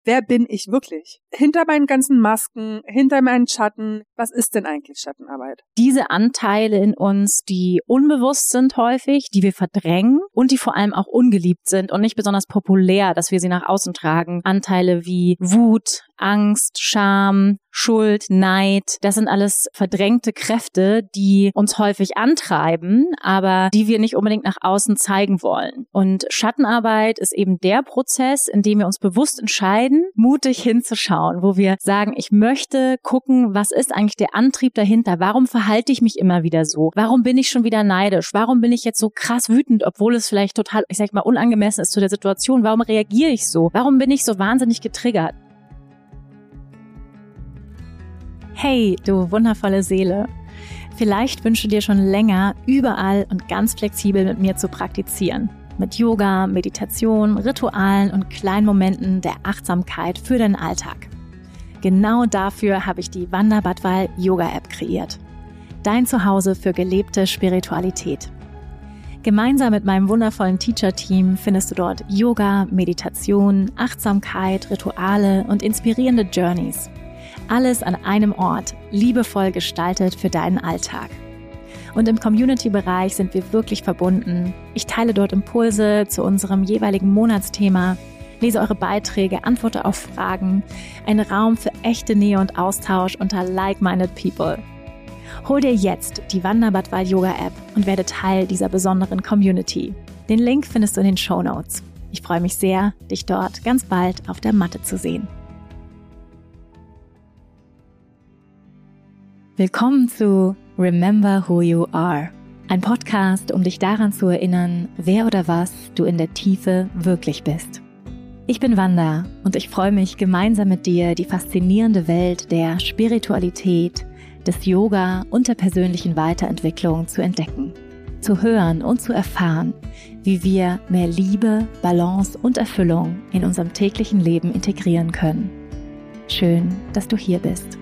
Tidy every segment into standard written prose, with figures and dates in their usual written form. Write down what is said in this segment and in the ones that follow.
wer bin ich wirklich? Hinter meinen ganzen Masken, hinter meinen Schatten, was ist denn eigentlich Schattenarbeit? Diese Anteile in uns, die unbewusst sind häufig, die wir verdrängen und die vor allem auch ungeliebt sind und nicht besonders populär, dass wir sie nach außen tragen. Anteile wie Wut, Angst, Scham, Schuld, Neid, das sind alles verdrängte Kräfte, die uns häufig antreiben, aber die wir nicht unbedingt nach außen zeigen wollen. Und Schattenarbeit ist eben der Prozess, in dem wir uns bewusst entscheiden, mutig hinzuschauen, wo wir sagen, ich möchte gucken, was ist eigentlich der Antrieb dahinter? Warum verhalte ich mich immer wieder so? Warum bin ich schon wieder neidisch? Warum bin ich jetzt so krass wütend, obwohl es vielleicht total, ich sag mal, unangemessen ist zu der Situation? Warum reagiere ich so? Warum bin ich so wahnsinnig getriggert? Hey, du wundervolle Seele. Vielleicht wünschst du dir schon länger, überall und ganz flexibel mit mir zu praktizieren. Mit Yoga, Meditation, Ritualen und kleinen Momenten der Achtsamkeit für deinen Alltag. Genau dafür habe ich die Wanda Badwal Yoga App kreiert. Dein Zuhause für gelebte Spiritualität. Gemeinsam mit meinem wundervollen Teacher-Team findest du dort Yoga, Meditation, Achtsamkeit, Rituale und inspirierende Journeys. Alles an einem Ort, liebevoll gestaltet für deinen Alltag. Und im Community-Bereich sind wir wirklich verbunden. Ich teile dort Impulse zu unserem jeweiligen Monatsthema, lese eure Beiträge, antworte auf Fragen. Ein Raum für echte Nähe und Austausch unter like-minded people. Hol dir jetzt die Wanda Badwal Yoga App und werde Teil dieser besonderen Community. Den Link findest du in den Shownotes. Ich freue mich sehr, dich dort ganz bald auf der Matte zu sehen. Willkommen zu Remember Who You Are, ein Podcast, um dich daran zu erinnern, wer oder was du in der Tiefe wirklich bist. Ich bin Wanda und ich freue mich, gemeinsam mit dir die faszinierende Welt der Spiritualität, des Yoga und der persönlichen Weiterentwicklung zu entdecken, zu hören und zu erfahren, wie wir mehr Liebe, Balance und Erfüllung in unserem täglichen Leben integrieren können. Schön, dass du hier bist.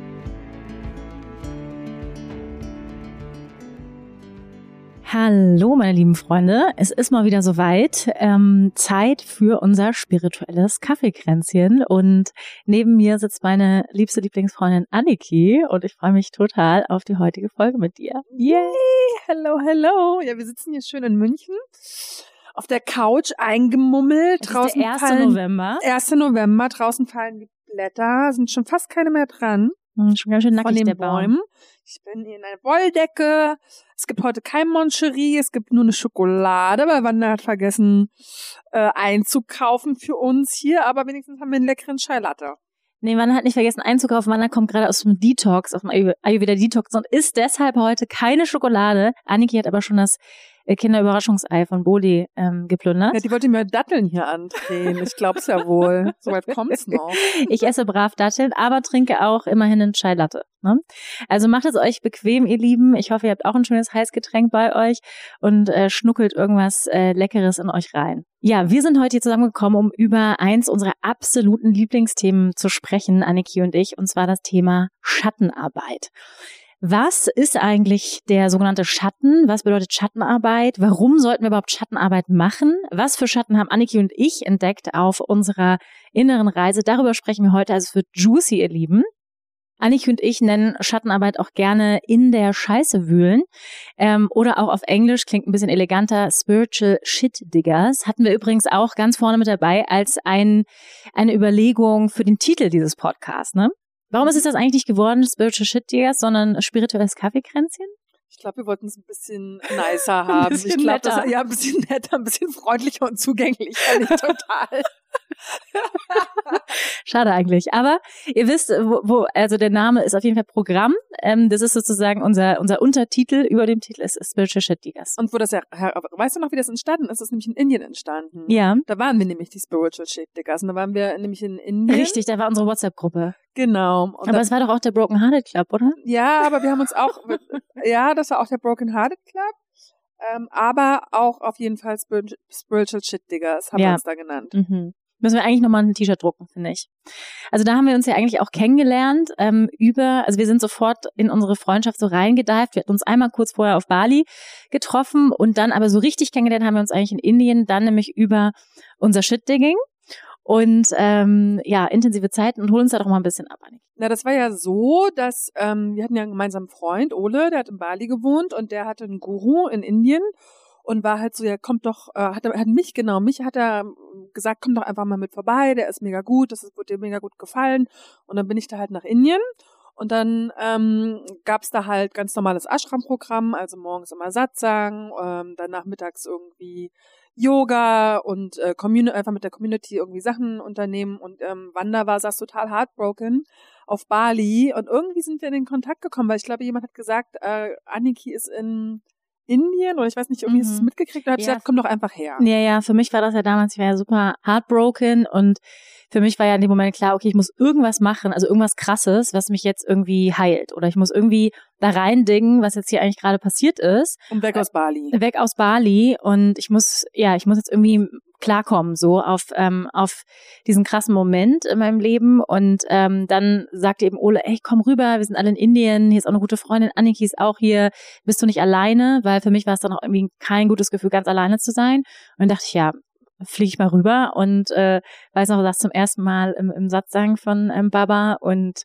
Hallo meine lieben Freunde, es ist mal wieder soweit, Zeit für unser spirituelles Kaffeekränzchen und neben mir sitzt meine liebste Lieblingsfreundin Anniki und ich freue mich total auf die heutige Folge mit dir. Yay, hello, hello. Ja, wir sitzen hier schön in München auf der Couch eingemummelt. Es draußen ist der 1. November. 1. November, draußen fallen die Blätter, sind schon fast keine mehr dran. Schon ganz schön nackig von den der Baum. Bäumen. Ich bin hier in einer Wolldecke. Es gibt heute kein Moncherie, es gibt nur eine Schokolade, weil Wanda hat vergessen einzukaufen für uns hier, aber wenigstens haben wir einen leckeren Chai Latte. Nee, Wanda hat nicht vergessen einzukaufen. Wanda kommt gerade aus dem Detox, aus dem Ayurveda Detox und isst deshalb heute keine Schokolade. Anniki hat aber schon das Kinderüberraschungsei von Boli geplündert. Ja, die wollte mir Datteln hier andrehen. Ich glaub's ja wohl. Soweit kommt's noch. Ich esse brav Datteln, aber trinke auch immerhin einen Chai Latte. Ne? Also macht es euch bequem, ihr Lieben. Ich hoffe, ihr habt auch ein schönes Heißgetränk bei euch und schnuckelt irgendwas Leckeres in euch rein. Ja, wir sind heute hier zusammengekommen, um über eins unserer absoluten Lieblingsthemen zu sprechen, Anniki und ich, und zwar das Thema Schattenarbeit. Was ist eigentlich der sogenannte Schatten? Was bedeutet Schattenarbeit? Warum sollten wir überhaupt Schattenarbeit machen? Was für Schatten haben Anniki und ich entdeckt auf unserer inneren Reise? Darüber sprechen wir heute. Also es wird juicy, ihr Lieben. Anniki und ich nennen Schattenarbeit auch gerne in der Scheiße wühlen. Oder auch auf Englisch, klingt ein bisschen eleganter, Spiritual Shit Diggers. Hatten wir übrigens auch ganz vorne mit dabei als eine Überlegung für den Titel dieses Podcasts, ne? Warum ist es das eigentlich nicht geworden, Spiritual Shit Diggers, sondern spirituelles Kaffeekränzchen? Ich glaube, wir wollten es ein bisschen nicer haben. Bisschen ich glaube, netter. Ja, ein bisschen netter, ein bisschen freundlicher und zugänglicher. Nicht total. Schade eigentlich. Aber ihr wisst, also der Name ist auf jeden Fall Programm. Das ist sozusagen unser Untertitel. Über dem Titel ist Spiritual Shit Diggers. Und wo das ja, weißt du noch, wie das entstanden ist? Das ist nämlich in Indien entstanden. Ja. Da waren wir nämlich die Spiritual Shit Diggers. Und da waren wir nämlich in Indien. Richtig, da war unsere WhatsApp-Gruppe. Genau. Und aber es war doch auch der Broken Hearted Club, oder? Ja, aber wir haben uns auch, ja, das war auch der Broken Hearted Club. Aber auch auf jeden Fall Spiritual Shit Diggers haben wir uns da genannt. Mhm. Müssen wir eigentlich nochmal ein T-Shirt drucken, finde ich. Also da haben wir uns ja eigentlich auch kennengelernt also wir sind sofort in unsere Freundschaft so reingedived. Wir hatten uns einmal kurz vorher auf Bali getroffen und dann aber so richtig kennengelernt haben wir uns eigentlich in Indien, dann nämlich über unser Shit-Digging. und intensive Zeiten und hol uns da doch mal ein bisschen ab, Annik. Na, das war ja so, dass wir hatten ja einen gemeinsamen Freund, Ole, der hat in Bali gewohnt und der hatte einen Guru in Indien und war halt so, ja, kommt doch, mich hat er gesagt, komm doch einfach mal mit vorbei, der ist mega gut, wird dir mega gut gefallen. Und dann bin ich da halt nach Indien und dann gab's da halt ganz normales Ashram-Programm, also morgens immer Satsang, dann nachmittags irgendwie Yoga und einfach mit der Community irgendwie Sachen unternehmen und Wanda war, saß total heartbroken auf Bali und irgendwie sind wir in den Kontakt gekommen, weil ich glaube, jemand hat gesagt, Anniki ist in Indien oder ich weiß nicht, irgendwie ist es mitgekriegt und hat gesagt, komm doch einfach her. Ja, für mich war das ja damals, ich war ja super heartbroken und für mich war ja in dem Moment klar, okay, ich muss irgendwas machen, also irgendwas Krasses, was mich jetzt irgendwie heilt oder ich muss irgendwie da reindingen, was jetzt hier eigentlich gerade passiert ist. Und weg aus Bali. Weg aus Bali und ich muss jetzt irgendwie klarkommen, so auf diesen krassen Moment in meinem Leben und dann sagte eben Ole, ey, komm rüber, wir sind alle in Indien, hier ist auch eine gute Freundin, Anniki ist auch hier, bist du nicht alleine, weil für mich war es dann auch irgendwie kein gutes Gefühl, ganz alleine zu sein und dann dachte ich, ja, fliege ich mal rüber und weiß noch, das zum ersten Mal im Satsang von Baba und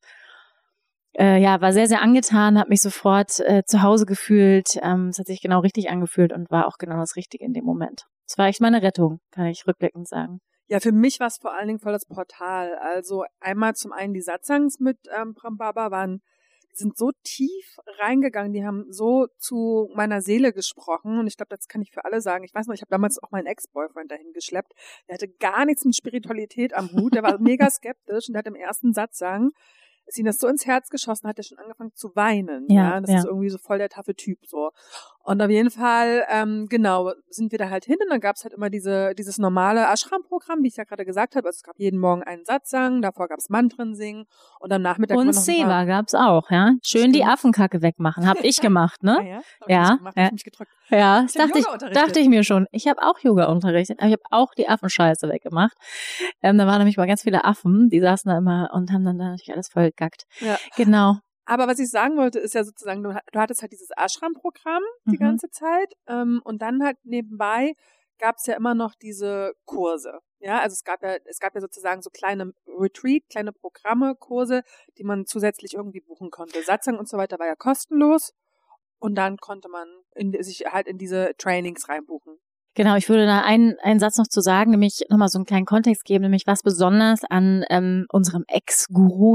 war sehr, sehr angetan, habe mich sofort zu Hause gefühlt, es hat sich genau richtig angefühlt und war auch genau das Richtige in dem Moment. Es war echt meine Rettung, kann ich rückblickend sagen. Ja, für mich war es vor allen Dingen voll das Portal. Also einmal zum einen die Satsangs mit Baba sind so tief reingegangen, die haben so zu meiner Seele gesprochen und ich glaube, das kann ich für alle sagen. Ich weiß noch, ich habe damals auch meinen Ex-Boyfriend dahin geschleppt. Der hatte gar nichts mit Spiritualität am Hut, der war mega skeptisch und der hat im ersten Satsang ist ihm das so ins Herz geschossen, hat er schon angefangen zu weinen. Ja, das ist irgendwie so voll der taffe Typ so. Und auf jeden Fall, sind wir da halt hin und dann gab's halt immer dieses normale Ashram-Programm, wie ich ja gerade gesagt habe. Also es gab jeden Morgen einen Satsang, davor gab's Mantren singen und am Nachmittag und Seva gab's auch, ja. Schön die Affenkacke wegmachen, hab ich gemacht, ne? Hab ich mich gedrückt. Ja, das dachte ich mir schon. Ich habe auch Yoga unterrichtet, aber ich habe auch die Affenscheiße weggemacht. Da waren nämlich mal ganz viele Affen, die saßen da immer und haben dann da natürlich alles voll gegackt. Ja. Genau. Aber was ich sagen wollte, ist ja sozusagen, du hattest halt dieses Ashram-Programm die ganze Zeit und dann halt nebenbei gab's ja immer noch diese Kurse. Ja, also es gab ja sozusagen so kleine kleine Programme, Kurse, die man zusätzlich irgendwie buchen konnte. Satsang und so weiter war ja kostenlos und dann konnte man sich halt in diese Trainings reinbuchen. Genau, ich würde da einen Satz noch zu sagen, nämlich nochmal so einen kleinen Kontext geben, nämlich was besonders an unserem Ex-Guru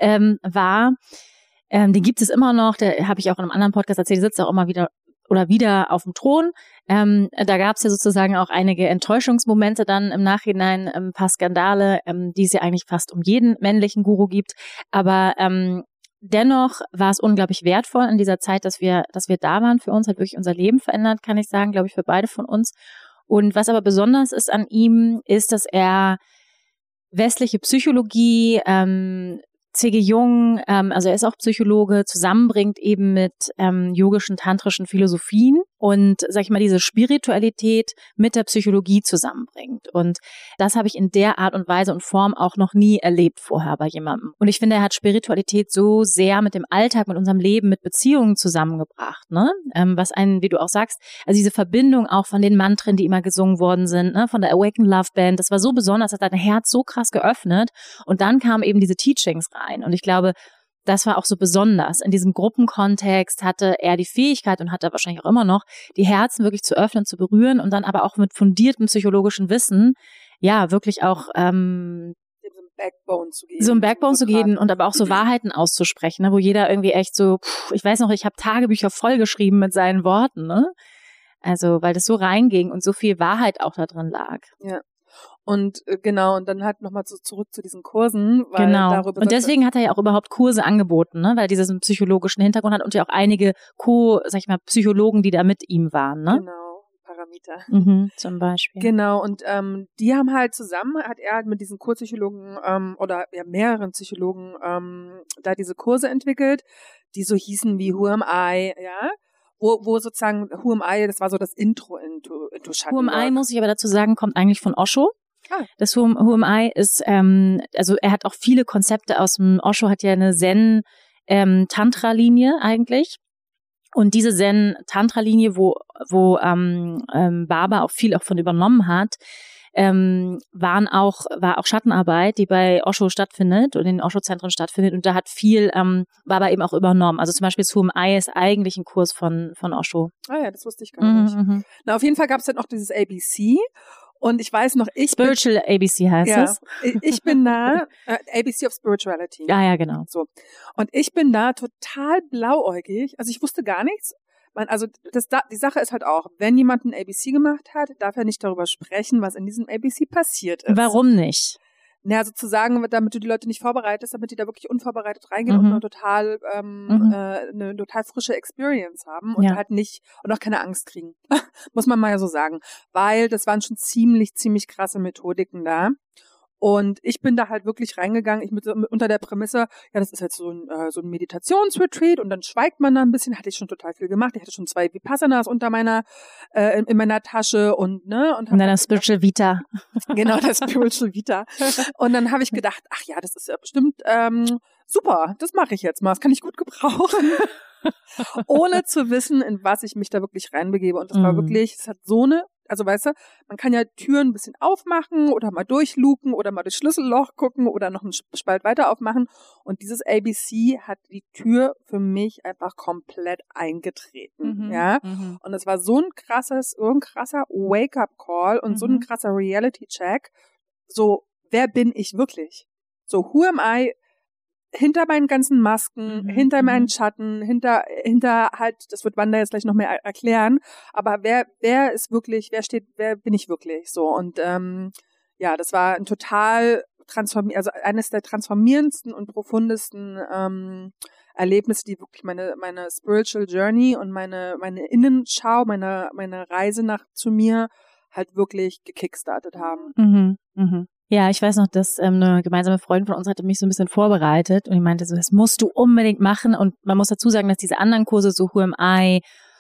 war. Den gibt es immer noch, der habe ich auch in einem anderen Podcast erzählt, der sitzt auch immer wieder auf dem Thron. Da gab es ja sozusagen auch einige Enttäuschungsmomente dann im Nachhinein, ein paar Skandale, die es ja eigentlich fast um jeden männlichen Guru gibt. Aber dennoch war es unglaublich wertvoll in dieser Zeit, dass wir da waren für uns, hat wirklich unser Leben verändert, kann ich sagen, glaube ich, für beide von uns. Und was aber besonders ist an ihm, ist, dass er westliche Psychologie, C.G. Jung, also er ist auch Psychologe, zusammenbringt eben mit yogischen, tantrischen Philosophien und, sag ich mal, diese Spiritualität mit der Psychologie zusammenbringt. Und das habe ich in der Art und Weise und Form auch noch nie erlebt vorher bei jemandem. Und ich finde, er hat Spiritualität so sehr mit dem Alltag, mit unserem Leben, mit Beziehungen zusammengebracht, ne? Was einen, wie du auch sagst, also diese Verbindung auch von den Mantren, die immer gesungen worden sind, ne? Von der Awaken Love Band, das war so besonders, das hat dein Herz so krass geöffnet. Und dann kamen eben diese Teachings rein. Und ich glaube, das war auch so besonders. In diesem Gruppenkontext hatte er die Fähigkeit und hat er wahrscheinlich auch immer noch, die Herzen wirklich zu öffnen, zu berühren und dann aber auch mit fundiertem psychologischen Wissen, ja, wirklich auch so ein Backbone zu geben und aber auch so Wahrheiten auszusprechen, ne, wo jeder irgendwie echt so, ich weiß noch, ich habe Tagebücher vollgeschrieben mit seinen Worten, ne? Also, weil das so reinging und so viel Wahrheit auch da drin lag. Ja. Und genau, und dann halt nochmal zurück zu diesen Kursen. Weil genau, und deswegen hat er ja auch überhaupt Kurse angeboten, ne, weil er diesen psychologischen Hintergrund hat und ja auch einige Psychologen, die da mit ihm waren, ne? Genau, Paramita. Zum Beispiel. Genau, und die haben halt zusammen, hat er halt mit diesen Kurpsychologen oder ja mehreren Psychologen da diese Kurse entwickelt, die so hießen wie Who Am I, ja? Wo sozusagen Who Am I, das war so das Intro into Schattenwork. Who Am I, muss ich aber dazu sagen, kommt eigentlich von Osho. Das Who Am I ist, also er hat auch viele Konzepte aus dem, Osho hat ja eine Zen-Tantra-Linie eigentlich. Und diese Zen-Tantra-Linie, wo Baba auch viel auch von übernommen hat, war auch Schattenarbeit, die bei Osho stattfindet und in den Osho-Zentren stattfindet. Und da hat viel, war aber eben auch übernommen. Also zum Beispiel Who Am I ist eigentlich ein Kurs von Osho. Ah ja, das wusste ich gar nicht. Na, auf jeden Fall gab es dann noch dieses ABC. Und ich weiß noch, Spiritual ABC heißt es. Ich bin da, ABC of Spirituality. Ja, genau. So. Und ich bin da total blauäugig. Also ich wusste gar nichts. Die Sache ist halt auch, wenn jemand ein ABC gemacht hat, darf er nicht darüber sprechen, was in diesem ABC passiert ist. Warum nicht? Na, sozusagen, damit du die Leute nicht vorbereitest, damit die da wirklich unvorbereitet reingehen und eine total frische Experience haben und halt nicht, und auch keine Angst kriegen. Muss man mal ja so sagen. Weil das waren schon ziemlich krasse Methodiken da. Und ich bin da halt wirklich reingegangen, unter der Prämisse, ja, das ist jetzt so ein Meditationsretreat und dann schweigt man da ein bisschen, hatte ich schon total viel gemacht. Ich hatte schon 2 Vipassanas unter meiner, in meiner Tasche und deiner Spiritual Vita. Genau, das Spiritual Vita. Und dann habe ich gedacht, ach ja, das ist ja bestimmt, super, das mache ich jetzt mal, das kann ich gut gebrauchen. Ohne zu wissen, in was ich mich da wirklich reinbegebe. Und das war wirklich, es hat also weißt du, man kann ja Türen ein bisschen aufmachen oder mal durchluken oder mal durchs Schlüsselloch gucken oder noch einen Spalt weiter aufmachen. Und dieses ABC hat die Tür für mich einfach komplett eingetreten. Und es war so ein krasser Wake-up-Call und so ein krasser Reality-Check. So, wer bin ich wirklich? So, who am I? Hinter meinen ganzen Masken, hinter meinen Schatten, hinter halt, das wird Wanda jetzt gleich noch mehr erklären, aber wer ist wirklich, wer bin ich wirklich, so, und das war ein total eines der transformierendsten und profundesten Erlebnisse, die wirklich meine Spiritual Journey und meine Innenschau, meine Reise zu mir halt wirklich gekickstartet haben. Ja, ich weiß noch, dass eine gemeinsame Freundin von uns hatte mich so ein bisschen vorbereitet und die meinte so, das musst du unbedingt machen. Und man muss dazu sagen, dass diese anderen Kurse, so Who Am I,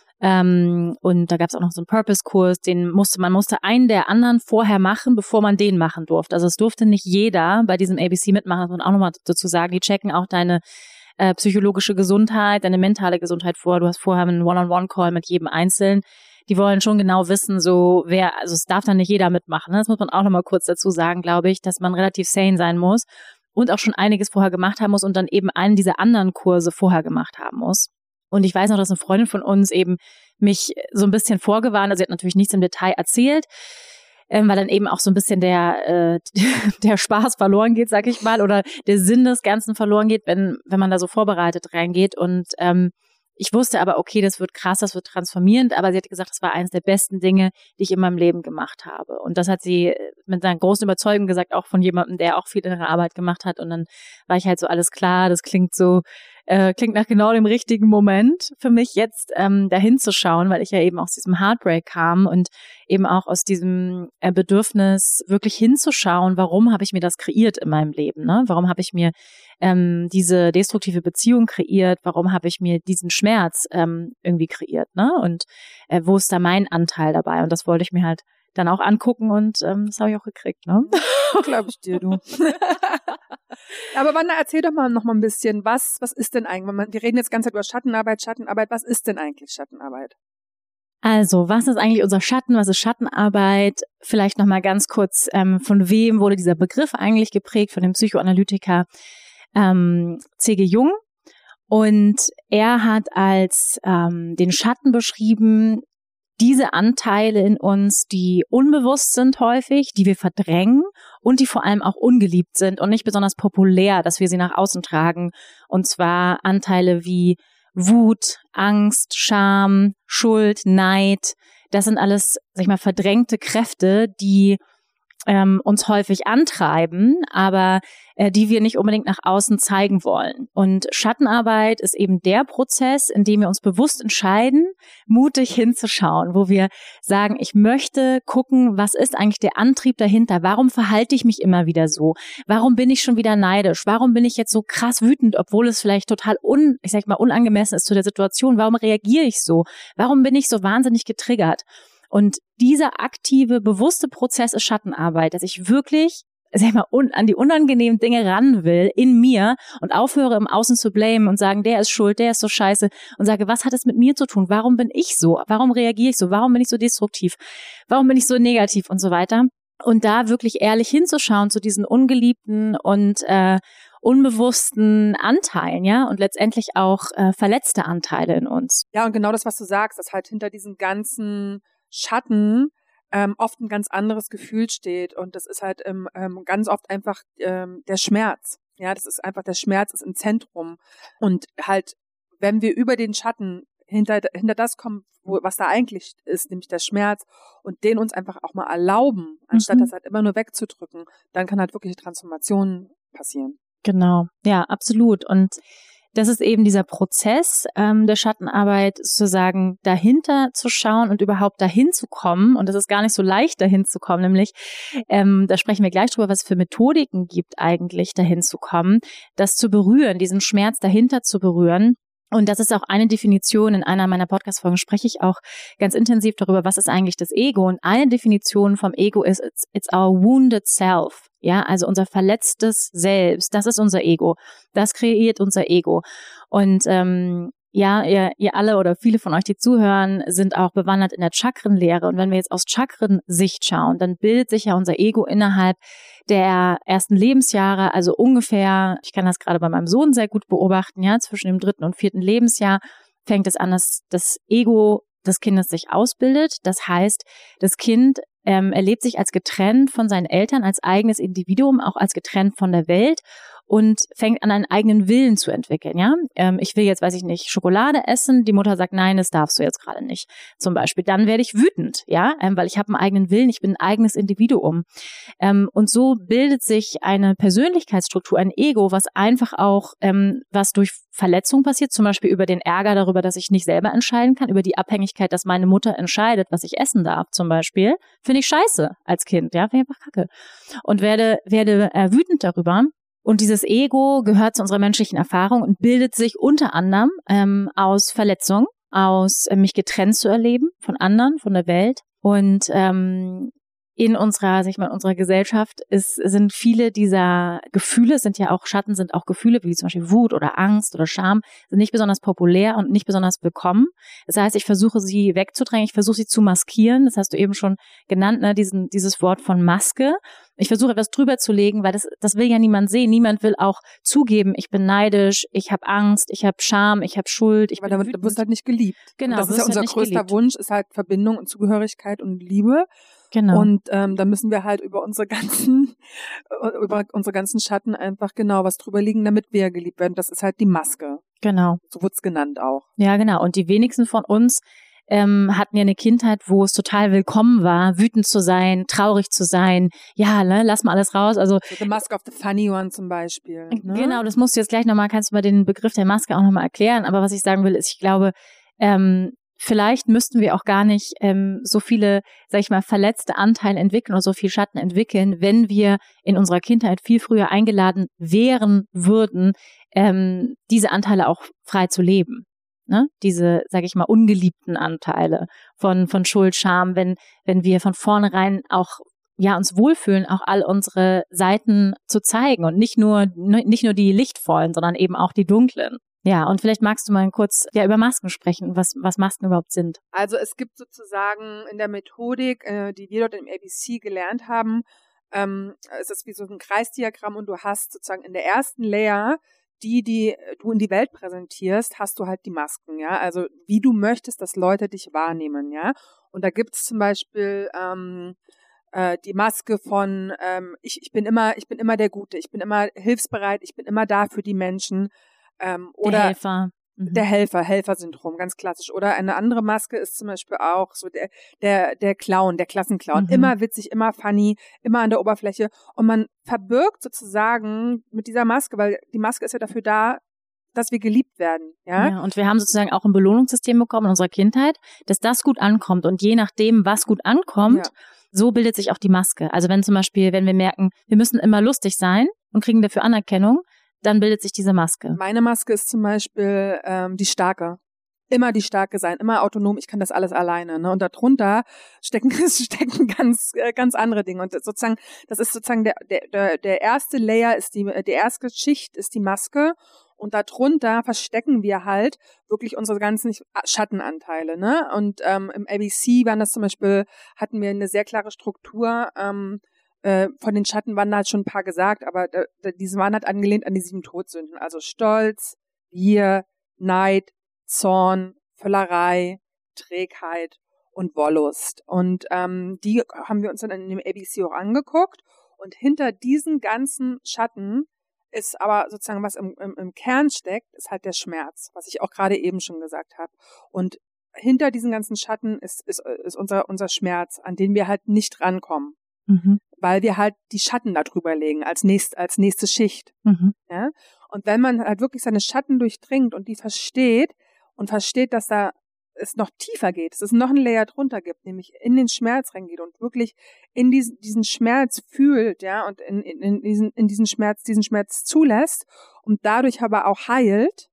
und da gab es auch noch so einen Purpose-Kurs, man musste einen der anderen vorher machen, bevor man den machen durfte. Also es durfte nicht jeder bei diesem ABC mitmachen, das muss man auch nochmal dazu sagen. Die checken auch deine psychologische Gesundheit, deine mentale Gesundheit vor. Du hast vorher einen One-on-One-Call mit jedem Einzelnen. Die wollen schon genau wissen, also es darf dann nicht jeder mitmachen. Ne? Das muss man auch nochmal kurz dazu sagen, glaube ich, dass man relativ sane sein muss und auch schon einiges vorher gemacht haben muss und dann eben einen dieser anderen Kurse vorher gemacht haben muss. Und ich weiß noch, dass eine Freundin von uns eben mich so ein bisschen vorgewarnt, also sie hat natürlich nichts im Detail erzählt, weil dann eben auch so ein bisschen der Spaß verloren geht, sag ich mal, oder der Sinn des Ganzen verloren geht, wenn man da so vorbereitet reingeht. Und ich wusste aber, okay, das wird krass, das wird transformierend, aber sie hat gesagt, das war eines der besten Dinge, die ich in meinem Leben gemacht habe. Und das hat sie mit einer großen Überzeugung gesagt, auch von jemandem, der auch viel innere Arbeit gemacht hat. Und dann war ich halt so, alles klar, das klingt nach genau dem richtigen Moment für mich jetzt dahin zu schauen, weil ich ja eben aus diesem Heartbreak kam und eben auch aus diesem Bedürfnis wirklich hinzuschauen, warum habe ich mir das kreiert in meinem Leben, ne? Warum habe ich mir diese destruktive Beziehung kreiert, warum habe ich mir diesen Schmerz irgendwie kreiert, ne? Und wo ist da mein Anteil dabei? Und das wollte ich mir halt dann auch angucken und das habe ich auch gekriegt, ne? Glaube ich dir, du. Aber Wanda, erzähl doch mal noch mal ein bisschen, was ist denn eigentlich, wir reden jetzt die ganze Zeit über Schattenarbeit, was ist denn eigentlich Schattenarbeit? Also, was ist eigentlich unser Schatten, was ist Schattenarbeit? Vielleicht noch mal ganz kurz, von wem wurde dieser Begriff eigentlich geprägt? Von dem Psychoanalytiker C.G. Jung. Und er hat als den Schatten beschrieben, diese Anteile in uns, die unbewusst sind häufig, die wir verdrängen und die vor allem auch ungeliebt sind und nicht besonders populär, dass wir sie nach außen tragen. Und zwar Anteile wie Wut, Angst, Scham, Schuld, Neid. Das sind alles, sag ich mal, verdrängte Kräfte, die uns häufig antreiben, aber die wir nicht unbedingt nach außen zeigen wollen. Und Schattenarbeit ist eben der Prozess, in dem wir uns bewusst entscheiden, mutig hinzuschauen, wo wir sagen, ich möchte gucken, was ist eigentlich der Antrieb dahinter? Warum verhalte ich mich immer wieder so? Warum bin ich schon wieder neidisch? Warum bin ich jetzt so krass wütend, obwohl es vielleicht total unangemessen ist zu der Situation? Warum reagiere ich so? Warum bin ich so wahnsinnig getriggert? Und dieser aktive, bewusste Prozess ist Schattenarbeit, dass ich wirklich, sag ich mal, an die unangenehmen Dinge ran will in mir und aufhöre im Außen zu blamen und sagen, der ist schuld, der ist so scheiße und sage, was hat es mit mir zu tun? Warum bin ich so? Warum reagiere ich so? Warum bin ich so destruktiv? Warum bin ich so negativ und so weiter? Und da wirklich ehrlich hinzuschauen zu diesen ungeliebten und unbewussten Anteilen, ja, und letztendlich auch verletzte Anteile in uns. Ja, und genau das, was du sagst, dass halt hinter diesen ganzen Schatten oft ein ganz anderes Gefühl steht. Und das ist halt ganz oft einfach der Schmerz. Ja, das ist einfach, der Schmerz ist im Zentrum. Und halt, wenn wir über den Schatten hinter das kommen, was da eigentlich ist, nämlich der Schmerz, und den uns einfach auch mal erlauben, anstatt das halt immer nur wegzudrücken, dann kann halt wirklich Transformation passieren. Genau, ja, absolut. Und das ist eben dieser Prozess der Schattenarbeit, sozusagen dahinter zu schauen und überhaupt dahin zu kommen. Und das ist gar nicht so leicht, dahin zu kommen, nämlich, da sprechen wir gleich drüber, was es für Methodiken gibt eigentlich, dahin zu kommen, das zu berühren, diesen Schmerz dahinter zu berühren. Und das ist auch eine Definition, in einer meiner Podcast-Folgen spreche ich auch ganz intensiv darüber, was ist eigentlich das Ego. Und eine Definition vom Ego ist, it's our wounded self. Ja, also unser verletztes Selbst, das ist unser Ego. Das kreiert unser Ego. Und ja, ihr alle oder viele von euch, die zuhören, sind auch bewandert in der Chakrenlehre. Und wenn wir jetzt aus Chakrensicht schauen, dann bildet sich ja unser Ego innerhalb der ersten Lebensjahre, also ungefähr, ich kann das gerade bei meinem Sohn sehr gut beobachten, ja, zwischen dem 3. und 4. Lebensjahr fängt es an, dass das Ego des Kindes sich ausbildet. Das heißt, das Kind erlebt sich als getrennt von seinen Eltern, als eigenes Individuum, auch als getrennt von der Welt und fängt an, einen eigenen Willen zu entwickeln, ja. Ich will jetzt, weiß ich nicht, Schokolade essen, die Mutter sagt, nein, das darfst du jetzt gerade nicht, zum Beispiel. Dann werde ich wütend, ja, weil ich habe einen eigenen Willen, ich bin ein eigenes Individuum. Und so bildet sich eine Persönlichkeitsstruktur, ein Ego, was einfach auch, was durch Verletzung passiert, zum Beispiel über den Ärger darüber, dass ich nicht selber entscheiden kann, über die Abhängigkeit, dass meine Mutter entscheidet, was ich essen darf, zum Beispiel, finde ich scheiße als Kind, ja, finde ich einfach kacke. Und werde wütend darüber. Und dieses Ego gehört zu unserer menschlichen Erfahrung und bildet sich unter anderem aus Verletzung, aus mich getrennt zu erleben von anderen, von der Welt. Und in unserer, sag ich mal, in unserer Gesellschaft sind viele dieser Gefühle, Schatten sind auch Gefühle, wie zum Beispiel Wut oder Angst oder Scham, sind nicht besonders populär und nicht besonders willkommen. Das heißt, ich versuche sie wegzudrängen, ich versuche sie zu maskieren. Das hast du eben schon genannt, ne, dieses Wort von Maske. Ich versuche etwas drüber zu legen, weil das will ja niemand sehen. Niemand will auch zugeben, ich bin neidisch, ich habe Angst, ich habe Scham, ich habe Schuld. Weil du wirst halt nicht geliebt. Genau, und das ist ja unser größter Wunsch, ist halt Verbindung und Zugehörigkeit und Liebe. Genau. Und da müssen wir halt über unsere ganzen Schatten einfach genau was drüber liegen, damit wir geliebt werden. Das ist halt die Maske. Genau. So wird's genannt auch. Ja, genau. Und die wenigsten von uns hatten ja eine Kindheit, wo es total willkommen war, wütend zu sein, traurig zu sein. Ja, ne, lass mal alles raus. Also The Mask of the Funny One zum Beispiel. Ne? Genau, das musst du jetzt gleich nochmal, kannst du mal den Begriff der Maske auch nochmal erklären. Aber was ich sagen will, ist, ich glaube, vielleicht müssten wir auch gar nicht so viele, sag ich mal, verletzte Anteile entwickeln oder so viel Schatten entwickeln, wenn wir in unserer Kindheit viel früher eingeladen wären würden, diese Anteile auch frei zu leben. Ne? Diese, sag ich mal, ungeliebten Anteile von Schuld, Scham, wenn wir von vornherein auch uns wohlfühlen, auch all unsere Seiten zu zeigen und nicht nur die lichtvollen, sondern eben auch die dunklen. Ja, und vielleicht magst du mal kurz über Masken sprechen, was Masken überhaupt sind. Also es gibt sozusagen in der Methodik, die wir dort im ABC gelernt haben, es ist wie so ein Kreisdiagramm und du hast sozusagen in der ersten Layer, die du in die Welt präsentierst, hast du halt die Masken, ja, also wie du möchtest, dass Leute dich wahrnehmen, ja, und da gibt's zum Beispiel die Maske von ich bin immer der Gute, ich bin immer hilfsbereit, ich bin immer da für die Menschen, oder der Helfer. Der Helfersyndrom, ganz klassisch. Oder eine andere Maske ist zum Beispiel auch so der Clown, der Klassenclown. Immer witzig, immer funny, immer an der Oberfläche. Und man verbirgt sozusagen mit dieser Maske, weil die Maske ist ja dafür da, dass wir geliebt werden. Ja, und wir haben sozusagen auch ein Belohnungssystem bekommen in unserer Kindheit, dass das gut ankommt. Und je nachdem, was gut ankommt, so bildet sich auch die Maske. Also wenn wir merken, wir müssen immer lustig sein und kriegen dafür Anerkennung, dann bildet sich diese Maske. Meine Maske ist zum Beispiel die Starke. Immer die Starke sein, immer autonom, ich kann das alles alleine. Ne? Und darunter stecken ganz andere Dinge. Und sozusagen, das ist sozusagen der erste Layer, die erste Schicht ist die Maske. Und darunter verstecken wir halt wirklich unsere ganzen Schattenanteile. Ne? Und im ABC waren das zum Beispiel, hatten wir eine sehr klare Struktur, von den Schatten waren halt schon ein paar gesagt, aber diese waren halt angelehnt an die 7 Todsünden. Also Stolz, Gier, Neid, Zorn, Völlerei, Trägheit und Wollust. Und die haben wir uns dann in dem ABC auch angeguckt. Und hinter diesen ganzen Schatten ist aber sozusagen, was im Kern steckt, ist halt der Schmerz, was ich auch gerade eben schon gesagt habe. Und hinter diesen ganzen Schatten ist unser Schmerz, an den wir halt nicht rankommen. Weil wir halt die Schatten da drüber legen als nächste Schicht. Ja? Und wenn man halt wirklich seine Schatten durchdringt und die versteht, dass da es noch tiefer geht, dass es noch ein Layer drunter gibt, nämlich in den Schmerz reingeht und wirklich in diesen Schmerz fühlt, ja, und in diesen Schmerz zulässt und dadurch aber auch heilt,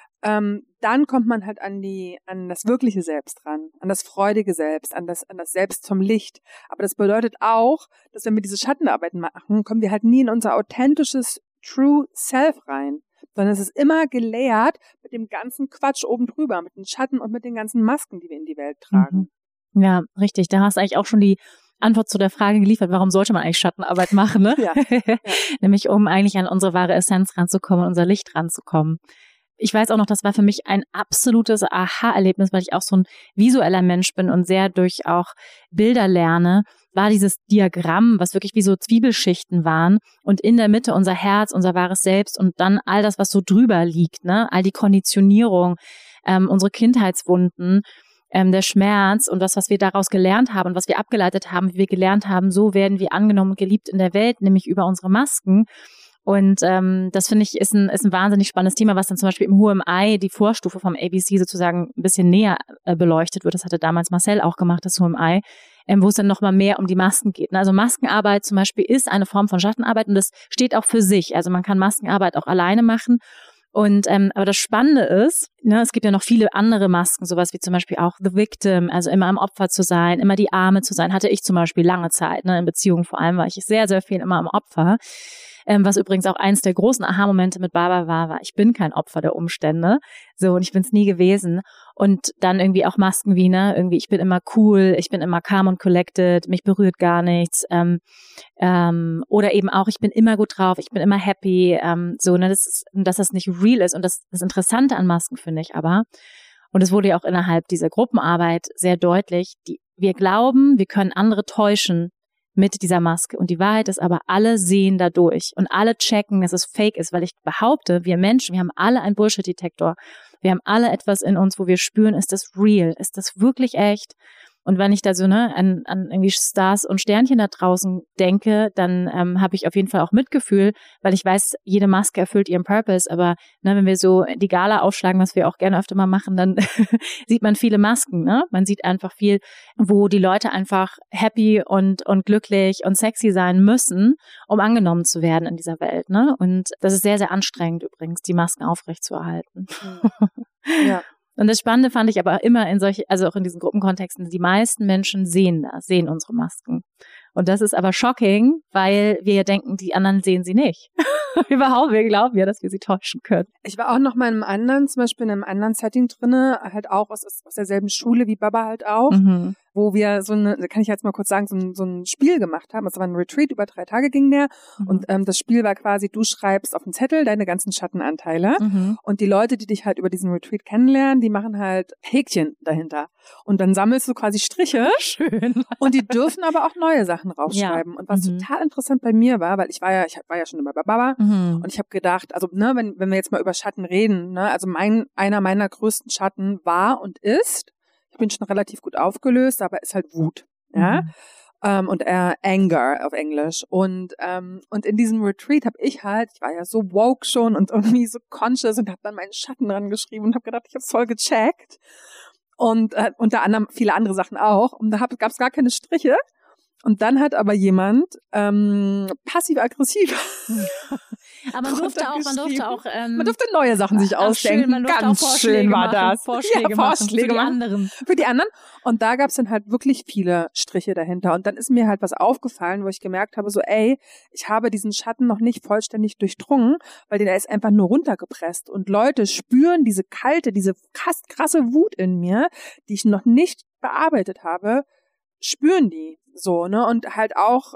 dann kommt man halt an das wirkliche Selbst ran, an das freudige Selbst, an das Selbst vom Licht. Aber das bedeutet auch, dass wenn wir diese Schattenarbeit machen, kommen wir halt nie in unser authentisches True Self rein, sondern es ist immer gelayert mit dem ganzen Quatsch oben drüber, mit den Schatten und mit den ganzen Masken, die wir in die Welt tragen. Ja, richtig. Da hast du eigentlich auch schon die Antwort zu der Frage geliefert, warum sollte man eigentlich Schattenarbeit machen, ne? Ja. Nämlich um eigentlich an unsere wahre Essenz ranzukommen, unser Licht ranzukommen. Ich weiß auch noch, das war für mich ein absolutes Aha-Erlebnis, weil ich auch so ein visueller Mensch bin und sehr durch auch Bilder lerne, war dieses Diagramm, was wirklich wie so Zwiebelschichten waren und in der Mitte unser Herz, unser wahres Selbst und dann all das, was so drüber liegt, ne, all die Konditionierung, unsere Kindheitswunden, der Schmerz und das, was wir daraus gelernt haben und was wir abgeleitet haben, wie wir gelernt haben, so werden wir angenommen und geliebt in der Welt, nämlich über unsere Masken. Und das finde ich ist ein wahnsinnig spannendes Thema, was dann zum Beispiel im Who Am I, die Vorstufe vom ABC sozusagen ein bisschen näher beleuchtet wird. Das hatte damals Marcel auch gemacht, das Who Am I, wo es dann nochmal mehr um die Masken geht. Also Maskenarbeit zum Beispiel ist eine Form von Schattenarbeit und das steht auch für sich. Also man kann Maskenarbeit auch alleine machen. Und aber das Spannende ist, ne, es gibt ja noch viele andere Masken, sowas wie zum Beispiel auch The Victim, also immer am Opfer zu sein, immer die Arme zu sein, hatte ich zum Beispiel lange Zeit, ne, in Beziehungen vor allem war ich sehr, sehr viel immer am Opfer. Was übrigens auch eins der großen Aha-Momente mit Baba war, ich bin kein Opfer der Umstände, so, und ich bin es nie gewesen. Und dann irgendwie auch Masken wie, ne, irgendwie ich bin immer cool, ich bin immer calm und collected, mich berührt gar nichts, oder eben auch, ich bin immer gut drauf, ich bin immer happy, so, ne, dass das nicht real ist. Und das Interessante an Masken finde ich aber, und es wurde ja auch innerhalb dieser Gruppenarbeit sehr deutlich, wir glauben, wir können andere täuschen mit dieser Maske. Und die Wahrheit ist aber, alle sehen da durch und alle checken, dass es fake ist, weil ich behaupte, wir Menschen, wir haben alle einen Bullshit-Detektor. Wir haben alle etwas in uns, wo wir spüren, ist das real? Ist das wirklich echt? Und wenn ich da so an irgendwie Stars und Sternchen da draußen denke, dann habe ich auf jeden Fall auch Mitgefühl, weil ich weiß, jede Maske erfüllt ihren Purpose. Aber ne, wenn wir so die Gala aufschlagen, was wir auch gerne öfter mal machen, dann sieht man viele Masken. Ne? Man sieht einfach viel, wo die Leute einfach happy und glücklich und sexy sein müssen, um angenommen zu werden in dieser Welt. Ne? Und das ist sehr, sehr anstrengend übrigens, die Masken aufrechtzuerhalten. Ja. Und das Spannende fand ich aber immer also auch in diesen Gruppenkontexten, die meisten Menschen sehen unsere Masken. Und das ist aber shocking, weil wir ja denken, die anderen sehen sie nicht. Wir glauben ja, dass wir sie täuschen können. Ich war auch noch mal zum Beispiel in einem anderen Setting drinne, halt auch aus derselben Schule wie Baba halt auch, wo wir kann ich jetzt mal kurz sagen, so ein Spiel gemacht haben. Es war ein Retreat, über 3 Tage ging der. Und das Spiel war quasi, du schreibst auf den Zettel deine ganzen Schattenanteile. Und die Leute, die dich halt über diesen Retreat kennenlernen, die machen halt Häkchen dahinter. Und dann sammelst du quasi Striche. Schön. Und die dürfen aber auch neue Sachen rausschreiben. Ja. Und was total interessant bei mir war, weil ich war ja schon immer bei Baba. Und ich habe gedacht, also ne, wenn wir jetzt mal über Schatten reden, ne, also einer meiner größten Schatten war und ist, ich bin schon relativ gut aufgelöst, aber ist halt Wut, ja, und Anger auf Englisch. Und in diesem Retreat ich war ja so woke schon und irgendwie so conscious und habe dann meinen Schatten dran geschrieben und habe gedacht, ich habe es voll gecheckt. Und unter anderem viele andere Sachen auch. Und da gab es gar keine Striche. Und dann hat aber jemand passiv-aggressiv aber man durfte neue Sachen sich ausdenken. Schön, ganz schön war das. Vorschläge machen für die anderen. Für die anderen. Und da gab es dann halt wirklich viele Striche dahinter. Und dann ist mir halt was aufgefallen, wo ich gemerkt habe, so ich habe diesen Schatten noch nicht vollständig durchdrungen, weil der ist einfach nur runtergepresst. Und Leute spüren diese krasse Wut in mir, die ich noch nicht bearbeitet habe, spüren die so, ne? Und halt auch,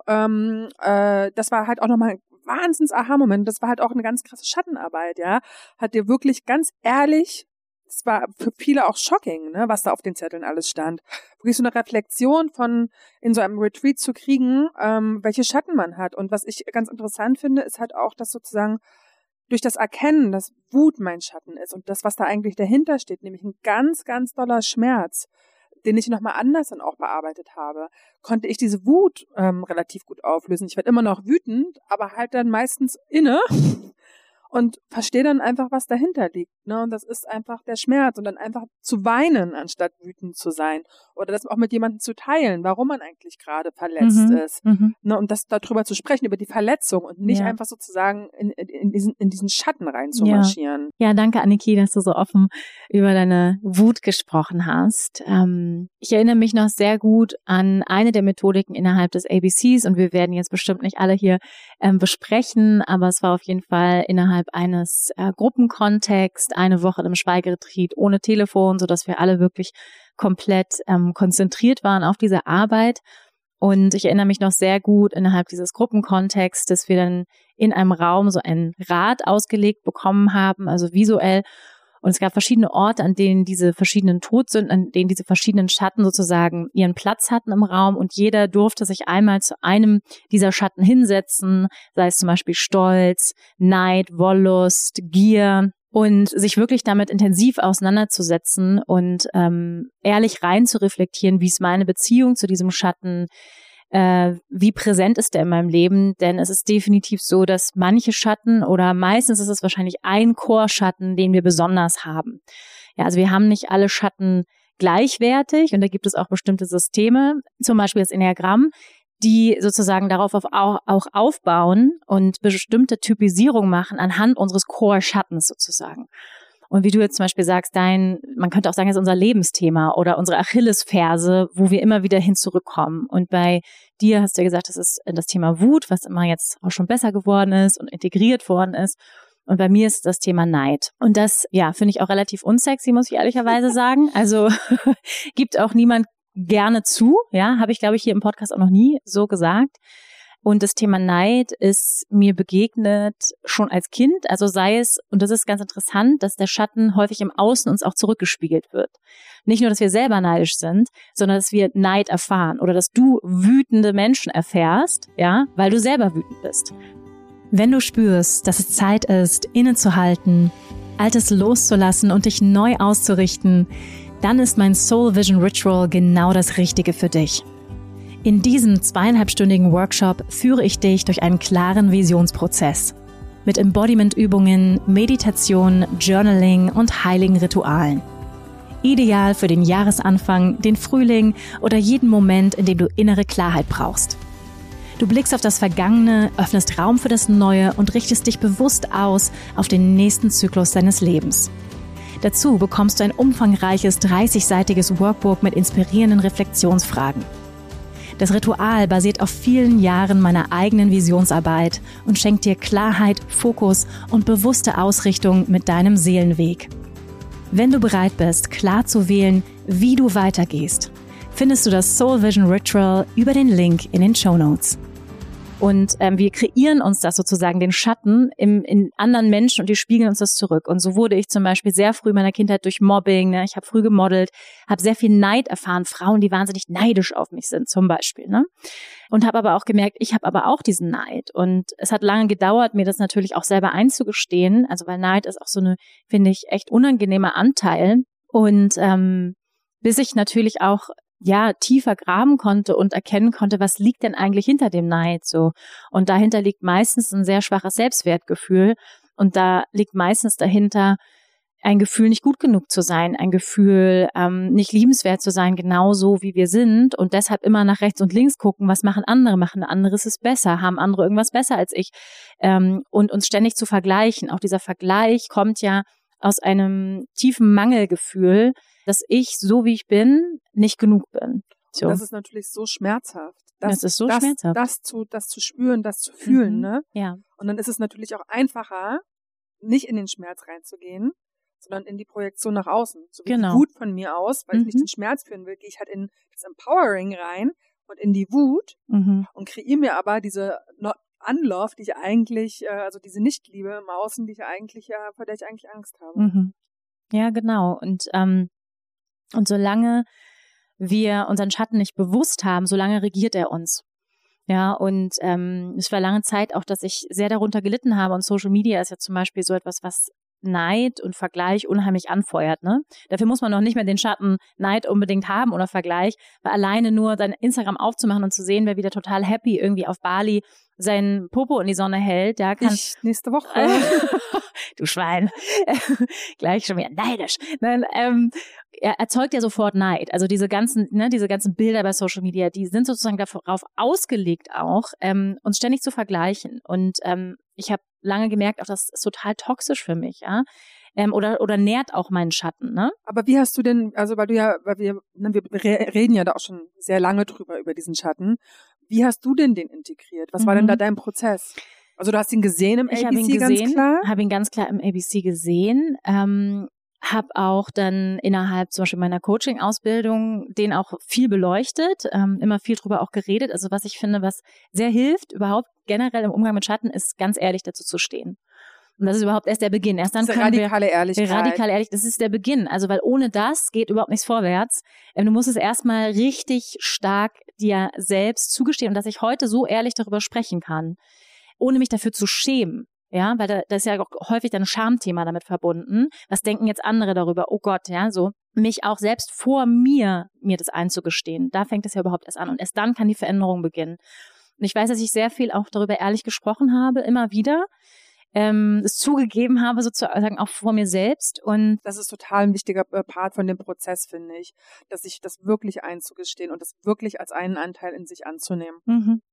das war halt auch nochmal ein Wahnsinns-Aha-Moment. Das war halt auch eine ganz krasse Schattenarbeit, ja. Hat dir wirklich ganz ehrlich, es war für viele auch shocking, ne, was da auf den Zetteln alles stand. Wirklich so eine Reflexion von in so einem Retreat zu kriegen, welche Schatten man hat. Und was ich ganz interessant finde, ist halt auch, dass sozusagen durch das Erkennen, dass Wut mein Schatten ist und das, was da eigentlich dahinter steht, nämlich ein ganz, ganz doller Schmerz, den ich nochmal anders dann auch bearbeitet habe, konnte ich diese Wut relativ gut auflösen. Ich werde immer noch wütend, aber halt dann meistens inne und verstehe dann einfach, was dahinter liegt, ne? Und das ist einfach der Schmerz und dann einfach zu weinen, anstatt wütend zu sein. Oder das auch mit jemandem zu teilen, warum man eigentlich gerade verletzt ist. Ne? Und das darüber zu sprechen, über die Verletzung und nicht einfach sozusagen in diesen Schatten reinzumarschieren. Ja, danke, Anniki, dass du so offen über deine Wut gesprochen hast. Ich erinnere mich noch sehr gut an eine der Methodiken innerhalb des ABCs und wir werden jetzt bestimmt nicht alle hier besprechen, aber es war auf jeden Fall innerhalb eines Gruppenkontexts eine Woche im Schweigeretreat ohne Telefon, sodass wir alle wirklich komplett konzentriert waren auf diese Arbeit. Und ich erinnere mich noch sehr gut innerhalb dieses Gruppenkontexts, dass wir dann in einem Raum so ein Rad ausgelegt bekommen haben, also visuell. Und es gab verschiedene Orte, an denen diese verschiedenen Todsünden, an denen diese verschiedenen Schatten sozusagen ihren Platz hatten im Raum. Und jeder durfte sich einmal zu einem dieser Schatten hinsetzen, sei es zum Beispiel Stolz, Neid, Wollust, Gier. Und sich wirklich damit intensiv auseinanderzusetzen und ehrlich rein zu reflektieren, wie ist meine Beziehung zu diesem Schatten, wie präsent ist der in meinem Leben, denn es ist definitiv so, dass manche Schatten oder meistens ist es wahrscheinlich ein Core-Schatten, den wir besonders haben. Ja, also wir haben nicht alle Schatten gleichwertig und da gibt es auch bestimmte Systeme, zum Beispiel das Enneagramm, die sozusagen darauf auch aufbauen und bestimmte Typisierung machen anhand unseres Core-Schattens sozusagen. Und wie du jetzt zum Beispiel sagst, man könnte auch sagen, das ist unser Lebensthema oder unsere Achillesferse, wo wir immer wieder hin zurückkommen. Und bei dir hast du ja gesagt, das ist das Thema Wut, was immer jetzt auch schon besser geworden ist und integriert worden ist. Und bei mir ist das Thema Neid. Und das, ja, finde ich auch relativ unsexy, muss ich ehrlicherweise sagen. Also gibt auch niemand gerne zu, ja, habe ich, glaube ich, hier im Podcast auch noch nie so gesagt. Und das Thema Neid ist mir begegnet schon als Kind, also sei es, und das ist ganz interessant, dass der Schatten häufig im Außen uns auch zurückgespiegelt wird. Nicht nur, dass wir selber neidisch sind, sondern dass wir Neid erfahren oder dass du wütende Menschen erfährst, ja, weil du selber wütend bist. Wenn du spürst, dass es Zeit ist, innezuhalten, Altes loszulassen und dich neu auszurichten, dann ist mein Soul Vision Ritual genau das Richtige für dich. In diesem 2,5-stündigen Workshop führe ich dich durch einen klaren Visionsprozess mit Embodiment-Übungen, Meditation, Journaling und heiligen Ritualen. Ideal für den Jahresanfang, den Frühling oder jeden Moment, in dem du innere Klarheit brauchst. Du blickst auf das Vergangene, öffnest Raum für das Neue und richtest dich bewusst aus auf den nächsten Zyklus deines Lebens. Dazu bekommst du ein umfangreiches 30-seitiges Workbook mit inspirierenden Reflexionsfragen. Das Ritual basiert auf vielen Jahren meiner eigenen Visionsarbeit und schenkt dir Klarheit, Fokus und bewusste Ausrichtung mit deinem Seelenweg. Wenn du bereit bist, klar zu wählen, wie du weitergehst, findest du das Soul Vision Ritual über den Link in den Shownotes. Und wir kreieren uns das sozusagen, den Schatten in anderen Menschen und die spiegeln uns das zurück. Und so wurde ich zum Beispiel sehr früh in meiner Kindheit durch Mobbing, ne, ich habe früh gemodelt, habe sehr viel Neid erfahren, Frauen, die wahnsinnig neidisch auf mich sind zum Beispiel. Ne? Und habe aber auch gemerkt, ich habe aber auch diesen Neid. Und es hat lange gedauert, mir das natürlich auch selber einzugestehen. Also weil Neid ist auch so eine, finde ich, echt unangenehmer Anteil. Und bis ich natürlich auch tiefer graben konnte und erkennen konnte, was liegt denn eigentlich hinter dem Neid so. Und dahinter liegt meistens ein sehr schwaches Selbstwertgefühl und da liegt meistens dahinter ein Gefühl, nicht gut genug zu sein, ein Gefühl, nicht liebenswert zu sein, genauso wie wir sind und deshalb immer nach rechts und links gucken, was machen andere ist es besser, haben andere irgendwas besser als ich und uns ständig zu vergleichen. Auch dieser Vergleich kommt ja aus einem tiefen Mangelgefühl, dass ich, so wie ich bin, nicht genug bin. So. Und das ist natürlich so schmerzhaft. Das ist so schmerzhaft. Das zu spüren, das zu fühlen, ne? Ja. Und dann ist es natürlich auch einfacher, nicht in den Schmerz reinzugehen, sondern in die Projektion nach außen. So wie Genau. die Wut von mir aus, weil ich nicht den Schmerz führen will, gehe ich halt in das Empowering rein und in die Wut und kreiere mir aber diese Unlove, die ich eigentlich, also diese Nichtliebe im Außen, die ich eigentlich, vor der ich eigentlich Angst habe. Ja, genau. Und solange wir unseren Schatten nicht bewusst haben, solange regiert er uns. Ja, und es war lange Zeit auch, dass ich sehr darunter gelitten habe. Und Social Media ist ja zum Beispiel so etwas, was Neid und Vergleich unheimlich anfeuert, ne? Dafür muss man noch nicht mehr den Schatten Neid unbedingt haben oder Vergleich, weil alleine nur dein Instagram aufzumachen und zu sehen, wer wieder total happy irgendwie auf Bali seinen Popo in die Sonne hält, ja, kann ich nächste Woche. Du Schwein. Gleich schon wieder neidisch. Nein, er erzeugt ja sofort Neid. Also diese ganzen Bilder bei Social Media, die sind sozusagen darauf ausgelegt auch, uns ständig zu vergleichen. Und ich habe lange gemerkt, auch das ist total toxisch für mich, ja. Oder nährt auch meinen Schatten, ne? Aber wie hast du denn, also weil wir reden ja da auch schon sehr lange drüber, über diesen Schatten. Wie hast du denn den integriert? Was war denn da dein Prozess? Also du hast ihn gesehen im ABC, ganz klar? Ich habe ihn ganz klar im ABC gesehen. Habe auch dann innerhalb zum Beispiel meiner Coaching-Ausbildung den auch viel beleuchtet, immer viel drüber auch geredet. Also was ich finde, was sehr hilft, überhaupt generell im Umgang mit Schatten, ist ganz ehrlich dazu zu stehen. Und das ist überhaupt erst der Beginn. Erst dann können radikale Ehrlichkeit. Radikale Ehrlichkeit, das ist der Beginn. Also weil ohne das geht überhaupt nichts vorwärts. Du musst es erstmal richtig stark dir selbst zugestehen und dass ich heute so ehrlich darüber sprechen kann, ohne mich dafür zu schämen. Ja, weil da ist ja auch häufig dann ein Schamthema damit verbunden. Was denken jetzt andere darüber? Oh Gott, ja, so. Mich auch selbst vor mir das einzugestehen. Da fängt es ja überhaupt erst an. Und erst dann kann die Veränderung beginnen. Und ich weiß, dass ich sehr viel auch darüber ehrlich gesprochen habe, immer wieder. Es zugegeben habe, sozusagen auch vor mir selbst. Und das ist total ein wichtiger Part von dem Prozess, finde ich, dass sich das wirklich einzugestehen und das wirklich als einen Anteil in sich anzunehmen.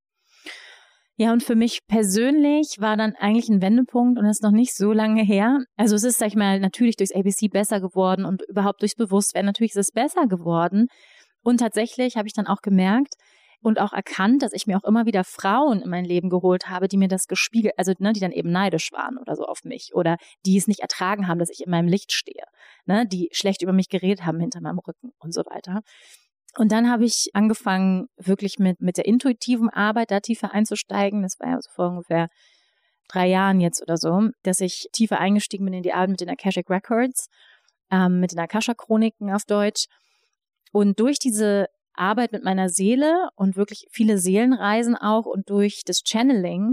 Ja, und für mich persönlich war dann eigentlich ein Wendepunkt und das ist noch nicht so lange her. Also es ist, sag ich mal, natürlich durchs ABC besser geworden und überhaupt durchs Bewusstwerden, natürlich ist es besser geworden. Und tatsächlich habe ich dann auch gemerkt und auch erkannt, dass ich mir auch immer wieder Frauen in mein Leben geholt habe, die mir das gespiegelt, also ne, die dann eben neidisch waren oder so auf mich oder die es nicht ertragen haben, dass ich in meinem Licht stehe, ne, die schlecht über mich geredet haben hinter meinem Rücken und so weiter. Und dann habe ich angefangen, wirklich mit der intuitiven Arbeit da tiefer einzusteigen. Das war ja so vor ungefähr 3 Jahren jetzt oder so, dass ich tiefer eingestiegen bin in die Arbeit mit den Akashic Records, mit den Akasha-Chroniken auf Deutsch. Und durch diese Arbeit mit meiner Seele und wirklich viele Seelenreisen auch und durch das Channeling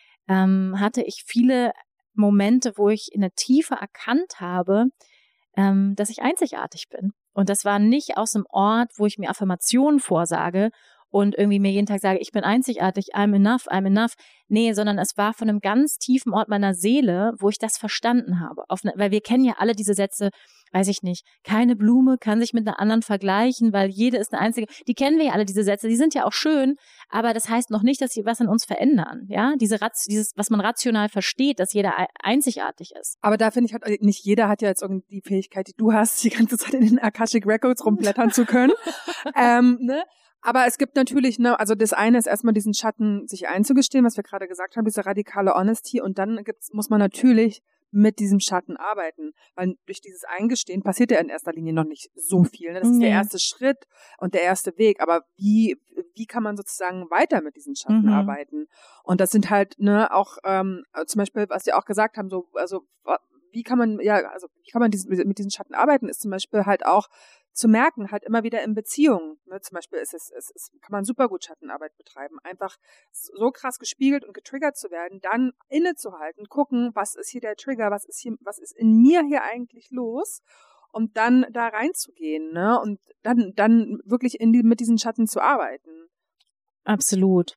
hatte ich viele Momente, wo ich in der Tiefe erkannt habe, dass ich einzigartig bin. Und das war nicht aus einem Ort, wo ich mir Affirmationen vorsage und irgendwie mir jeden Tag sage, ich bin einzigartig, I'm enough, I'm enough. Nee, sondern es war von einem ganz tiefen Ort meiner Seele, wo ich das verstanden habe. Weil wir kennen ja alle diese Sätze, weiß ich nicht, keine Blume kann sich mit einer anderen vergleichen, weil jede ist eine einzige. Die kennen wir ja alle, diese Sätze, die sind ja auch schön, aber das heißt noch nicht, dass sie was an uns verändern. Ja, dieses, was man rational versteht, dass jeder einzigartig ist. Aber da finde ich, halt, nicht jeder hat ja jetzt irgendwie die Fähigkeit, die du hast, die ganze Zeit in den Akashic Records rumblättern zu können. Ne? Aber es gibt natürlich, ne, also das eine ist erstmal diesen Schatten sich einzugestehen, was wir gerade gesagt haben, diese radikale Honesty, und dann muss man natürlich mit diesem Schatten arbeiten, weil durch dieses Eingestehen passiert ja in erster Linie noch nicht so viel. Ne? Das ist der erste Schritt und der erste Weg, aber wie kann man sozusagen weiter mit diesen Schatten arbeiten? Und das sind halt, ne, auch zum Beispiel, was wir auch gesagt haben, so, also wie kann man mit diesen Schatten arbeiten, ist zum Beispiel halt auch zu merken, halt immer wieder in Beziehungen. Ne? Zum Beispiel kann man super gut Schattenarbeit betreiben. Einfach so krass gespiegelt und getriggert zu werden, dann innezuhalten, gucken, was ist hier der Trigger, was ist in mir hier eigentlich los, und dann da reinzugehen, ne? Und dann wirklich mit diesen Schatten zu arbeiten. Absolut.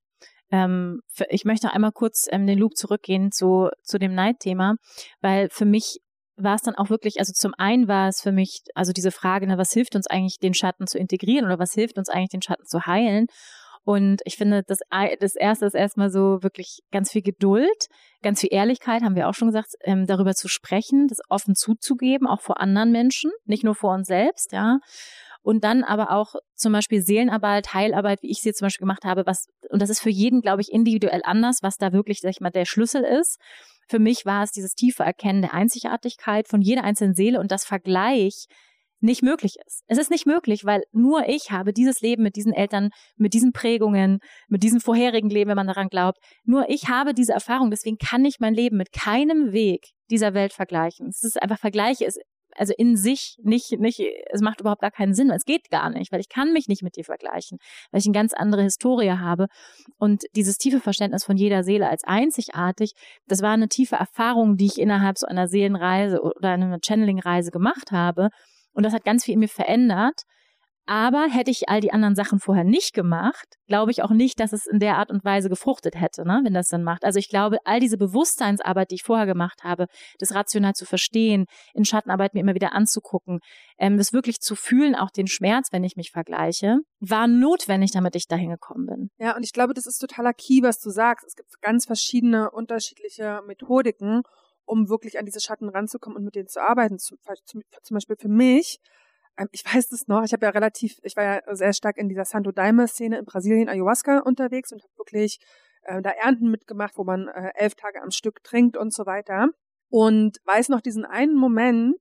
Ich möchte einmal kurz den Loop zurückgehen zu dem Neidthema, weil für mich war es dann auch wirklich, also zum einen war es für mich, also diese Frage, ne, was hilft uns eigentlich, den Schatten zu integrieren oder was hilft uns eigentlich, den Schatten zu heilen? Und ich finde, das Erste ist erstmal so wirklich ganz viel Geduld, ganz viel Ehrlichkeit, haben wir auch schon gesagt, darüber zu sprechen, das offen zuzugeben, auch vor anderen Menschen, nicht nur vor uns selbst, ja. Und dann aber auch zum Beispiel Seelenarbeit, Heilarbeit, wie ich sie jetzt zum Beispiel gemacht habe, und das ist für jeden, glaube ich, individuell anders, was da wirklich, sag ich mal, der Schlüssel ist. für mich war es dieses tiefe Erkennen der Einzigartigkeit von jeder einzelnen Seele und das Vergleich nicht möglich ist. Es ist nicht möglich, weil nur ich habe dieses Leben mit diesen Eltern, mit diesen Prägungen, mit diesem vorherigen Leben, wenn man daran glaubt. Nur ich habe diese Erfahrung, deswegen kann ich mein Leben mit keinem Weg dieser Welt vergleichen. Es ist einfach Vergleiche, also in sich nicht, es macht überhaupt gar keinen Sinn, es geht gar nicht, weil ich kann mich nicht mit dir vergleichen, weil ich eine ganz andere Historie habe und dieses tiefe Verständnis von jeder Seele als einzigartig, das war eine tiefe Erfahrung, die ich innerhalb so einer Seelenreise oder einer Channeling-Reise gemacht habe und das hat ganz viel in mir verändert. Aber hätte ich all die anderen Sachen vorher nicht gemacht, glaube ich auch nicht, dass es in der Art und Weise gefruchtet hätte, ne, wenn das Sinn macht. Also ich glaube, all diese Bewusstseinsarbeit, die ich vorher gemacht habe, das rational zu verstehen, in Schattenarbeit mir immer wieder anzugucken, das wirklich zu fühlen, auch den Schmerz, wenn ich mich vergleiche, war notwendig, damit ich dahin gekommen bin. Ja, und ich glaube, das ist totaler Key, was du sagst. Es gibt ganz verschiedene unterschiedliche Methodiken, um wirklich an diese Schatten ranzukommen und mit denen zu arbeiten. Zum Beispiel für mich, ich weiß das noch, ich war ja sehr stark in dieser Santo Daime-Szene in Brasilien, Ayahuasca unterwegs und habe wirklich da Ernten mitgemacht, wo man 11 Tage am Stück trinkt und so weiter. Und weiß noch diesen einen Moment,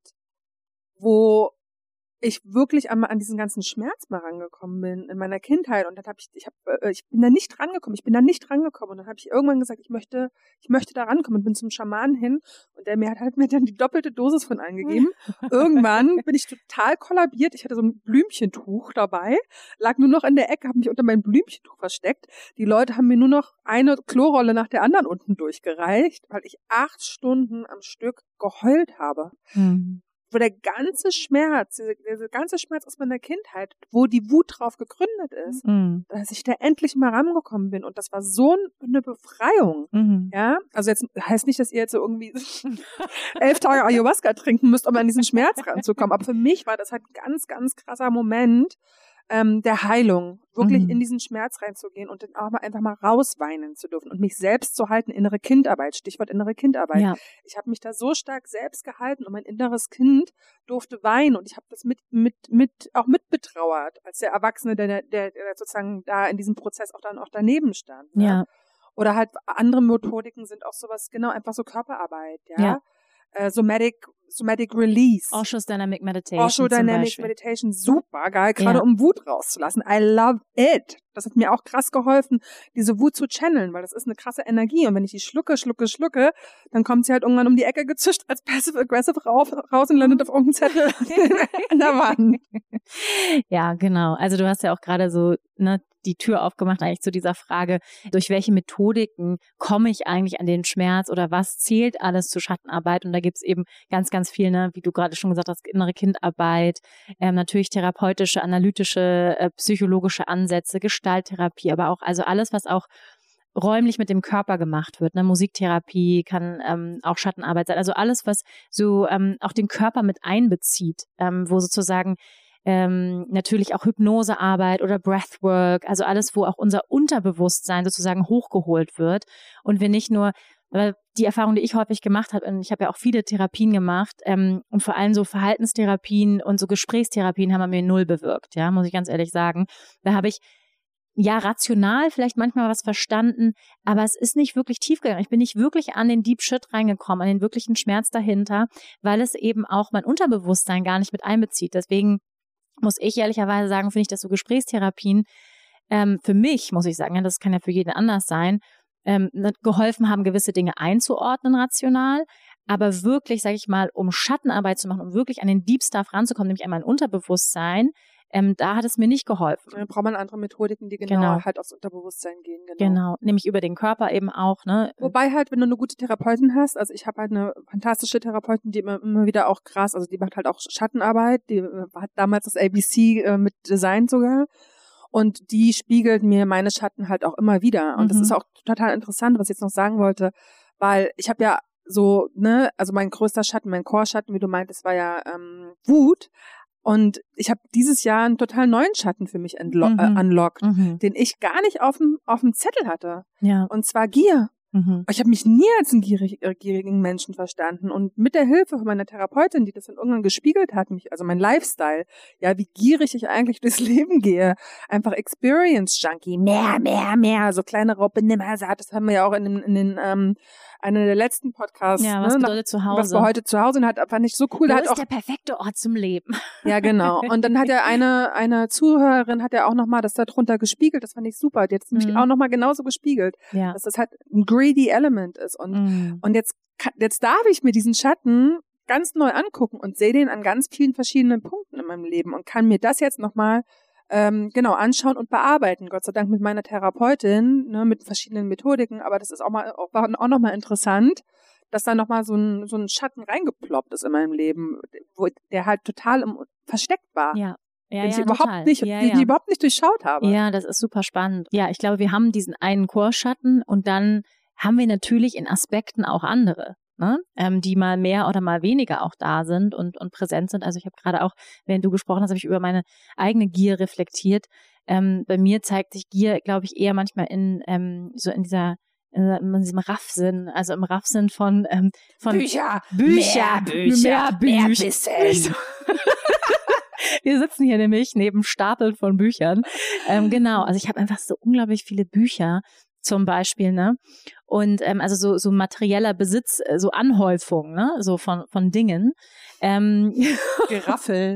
wo ich wirklich einmal an diesen ganzen Schmerz mal rangekommen bin in meiner Kindheit und dann ich bin da nicht rangekommen und dann habe ich irgendwann gesagt, ich möchte da rankommen und bin zum Schamanen hin und der hat mir dann die doppelte Dosis von eingegeben. Irgendwann bin ich total kollabiert, ich hatte so ein Blümchentuch dabei, lag nur noch in der Ecke, habe mich unter mein Blümchentuch versteckt. Die Leute haben mir nur noch eine Klorolle nach der anderen unten durchgereicht, weil ich 8 Stunden am Stück geheult habe. Mhm. Wo der ganze Schmerz, diese ganze Schmerz aus meiner Kindheit, wo die Wut drauf gegründet ist, dass ich da endlich mal rangekommen bin. Und das war so eine Befreiung. Ja, also jetzt heißt nicht, dass ihr jetzt so irgendwie 11 Tage Ayahuasca trinken müsst, um an diesen Schmerz ranzukommen. Aber für mich war das halt ein ganz, ganz krasser Moment der Heilung, wirklich in diesen Schmerz reinzugehen und dann auch mal einfach mal rausweinen zu dürfen und mich selbst zu halten, innere Kindarbeit, Stichwort innere Kindarbeit. Ja. Ich habe mich da so stark selbst gehalten und mein inneres Kind durfte weinen und ich habe das auch mitbetrauert, als der Erwachsene, der sozusagen da in diesem Prozess auch daneben stand. Ne? Ja. Oder halt andere Methodiken sind auch sowas, genau, einfach so Körperarbeit, ja. Somatic Release. Osho's Dynamic Meditation. Osho Dynamic Meditation, super geil, gerade um Wut rauszulassen. I love it. Das hat mir auch krass geholfen, diese Wut zu channeln, weil das ist eine krasse Energie. Und wenn ich die schlucke, dann kommt sie halt irgendwann um die Ecke gezischt als Passive-Aggressive raus und landet auf irgendeinem Zettel an der Wand. Ja, genau. Also du hast ja auch gerade so die Tür aufgemacht eigentlich zu dieser Frage, durch welche Methodiken komme ich eigentlich an den Schmerz oder was zählt alles zur Schattenarbeit? Und da gibt's eben ganz, ganz viel, wie du gerade schon gesagt hast, innere Kindarbeit, natürlich therapeutische, analytische, psychologische Ansätze, Gestalttherapie, aber auch also alles, was auch räumlich mit dem Körper gemacht wird. Musiktherapie kann auch Schattenarbeit sein. Also alles, was so auch den Körper mit einbezieht, wo sozusagen natürlich auch Hypnosearbeit oder Breathwork, also alles, wo auch unser Unterbewusstsein sozusagen hochgeholt wird und wir nicht nur, die Erfahrung, die ich häufig gemacht habe, und ich habe ja auch viele Therapien gemacht und vor allem so Verhaltenstherapien und so Gesprächstherapien haben mir 0 bewirkt, ja, muss ich ganz ehrlich sagen. Da habe ich rational vielleicht manchmal was verstanden, aber es ist nicht wirklich tief gegangen. Ich bin nicht wirklich an den Deep Shit reingekommen, an den wirklichen Schmerz dahinter, weil es eben auch mein Unterbewusstsein gar nicht mit einbezieht. Deswegen muss ich ehrlicherweise sagen, finde ich, dass so Gesprächstherapien für mich, muss ich sagen, das kann ja für jeden anders sein, geholfen haben, gewisse Dinge einzuordnen rational, aber wirklich, sage ich mal, um Schattenarbeit zu machen, um wirklich an den Deep Stuff ranzukommen, nämlich einmal ein Unterbewusstsein, da hat es mir nicht geholfen. Dann braucht man andere Methodiken, die genau halt aufs Unterbewusstsein gehen. Genau, nämlich über den Körper eben auch. Wobei halt, wenn du eine gute Therapeutin hast, also ich habe halt eine fantastische Therapeutin, die immer wieder auch krass, also die macht halt auch Schattenarbeit, die hat damals das ABC mit Design sogar und die spiegelt mir meine Schatten halt auch immer wieder. Und das ist auch total interessant, was ich jetzt noch sagen wollte, weil ich habe ja so, also mein größter Schatten, mein Core-Schatten, wie du meintest, war ja Wut. Und ich habe dieses Jahr einen total neuen Schatten für mich unlocked, den ich gar nicht auf dem Zettel hatte. Ja. Und zwar Gier. Ich habe mich nie als einen gierigen Menschen verstanden und mit der Hilfe von meiner Therapeutin, die das dann irgendwann gespiegelt hat, also mein Lifestyle, ja, wie gierig ich eigentlich durchs Leben gehe, einfach Experience Junkie, mehr, so kleine Raupe Nimmersaat, das haben wir ja auch in den einer der letzten Podcasts. Ja, was bedeutet zu Hause? Was wir heute zu Hause hat, fand ich so cool. Wo ist der perfekte Ort zum Leben? Ja, genau. Und dann hat ja eine Zuhörerin hat ja auch nochmal das da drunter gespiegelt. Das fand ich super. Die hat es nämlich auch nochmal genauso gespiegelt. Ja. Dass das halt ein greedy Element ist. Und jetzt darf ich mir diesen Schatten ganz neu angucken und sehe den an ganz vielen verschiedenen Punkten in meinem Leben und kann mir das jetzt nochmal anschauen und bearbeiten. Gott sei Dank mit meiner Therapeutin, ne, mit verschiedenen Methodiken. Aber das ist auch nochmal interessant, dass da nochmal so ein Schatten reingeploppt ist in meinem Leben, wo der halt total versteckt war. Ja. Ja, den ich ja, überhaupt nicht, die überhaupt nicht durchschaut habe. Ja, das ist super spannend. Ja, ich glaube, wir haben diesen einen Chorschatten und dann haben wir natürlich in Aspekten auch andere, ne? Die mal mehr oder mal weniger auch da sind und präsent sind. Also ich habe gerade auch, während du gesprochen hast, habe ich über meine eigene Gier reflektiert. Bei mir zeigt sich Gier, glaube ich, eher manchmal in diesem Raffsinn, also im Raffsinn von Bücher, mehr Wissen. Wir sitzen hier nämlich neben Stapeln von Büchern. Genau, also ich habe einfach so unglaublich viele Bücher zum Beispiel, ne? Und also so materieller Besitz, so Anhäufung, ne? So von Dingen. Geraffel.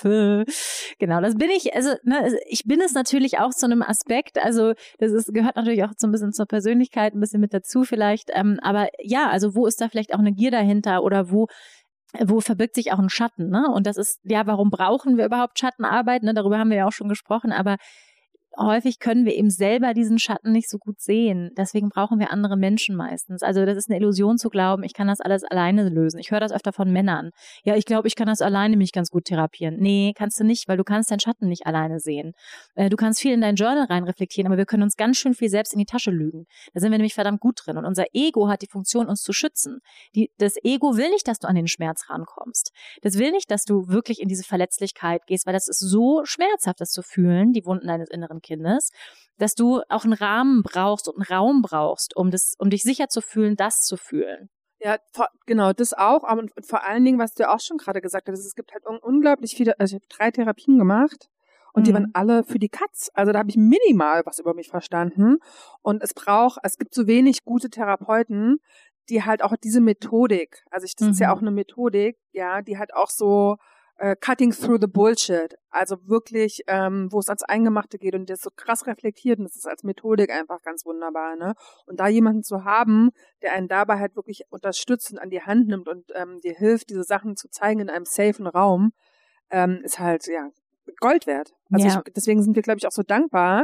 Genau, das bin ich, also ne, ich bin es natürlich auch zu einem Aspekt, also gehört natürlich auch so ein bisschen zur Persönlichkeit, ein bisschen mit dazu vielleicht, aber ja, also wo ist da vielleicht auch eine Gier dahinter oder wo verbirgt sich auch ein Schatten, ne? Und das ist, ja, warum brauchen wir überhaupt Schattenarbeit, ne? Darüber haben wir ja auch schon gesprochen, aber häufig können wir eben selber diesen Schatten nicht so gut sehen. Deswegen brauchen wir andere Menschen meistens. Also das ist eine Illusion zu glauben, ich kann das alles alleine lösen. Ich höre das öfter von Männern. Ja, ich glaube, ich kann das alleine mich ganz gut therapieren. Nee, kannst du nicht, weil du kannst deinen Schatten nicht alleine sehen. Du kannst viel in dein Journal rein reflektieren, aber wir können uns ganz schön viel selbst in die Tasche lügen. Da sind wir nämlich verdammt gut drin. Und unser Ego hat die Funktion, uns zu schützen. Das Ego will nicht, dass du an den Schmerz rankommst. Das will nicht, dass du wirklich in diese Verletzlichkeit gehst, weil das ist so schmerzhaft, das zu fühlen, die Wunden deines inneren Kindes, dass du auch einen Rahmen brauchst und einen Raum brauchst, um dich sicher zu fühlen, das zu fühlen. Ja, genau, das auch. Aber vor allen Dingen, was du ja auch schon gerade gesagt hast, es gibt halt unglaublich viele, also ich habe 3 Therapien gemacht und die waren alle für die Katz. Also da habe ich minimal was über mich verstanden. Und es gibt so wenig gute Therapeuten, die halt auch diese Methodik, das ist ja auch eine Methodik, ja, die halt auch so cutting through the bullshit, also wirklich, wo es ans Eingemachte geht und das so krass reflektiert und das ist als Methodik einfach ganz wunderbar, ne? Und da jemanden zu haben, der einen dabei halt wirklich unterstützt und an die Hand nimmt und dir hilft, diese Sachen zu zeigen in einem safen Raum, ist halt, ja, Gold wert. Also deswegen sind wir, glaube ich, auch so dankbar,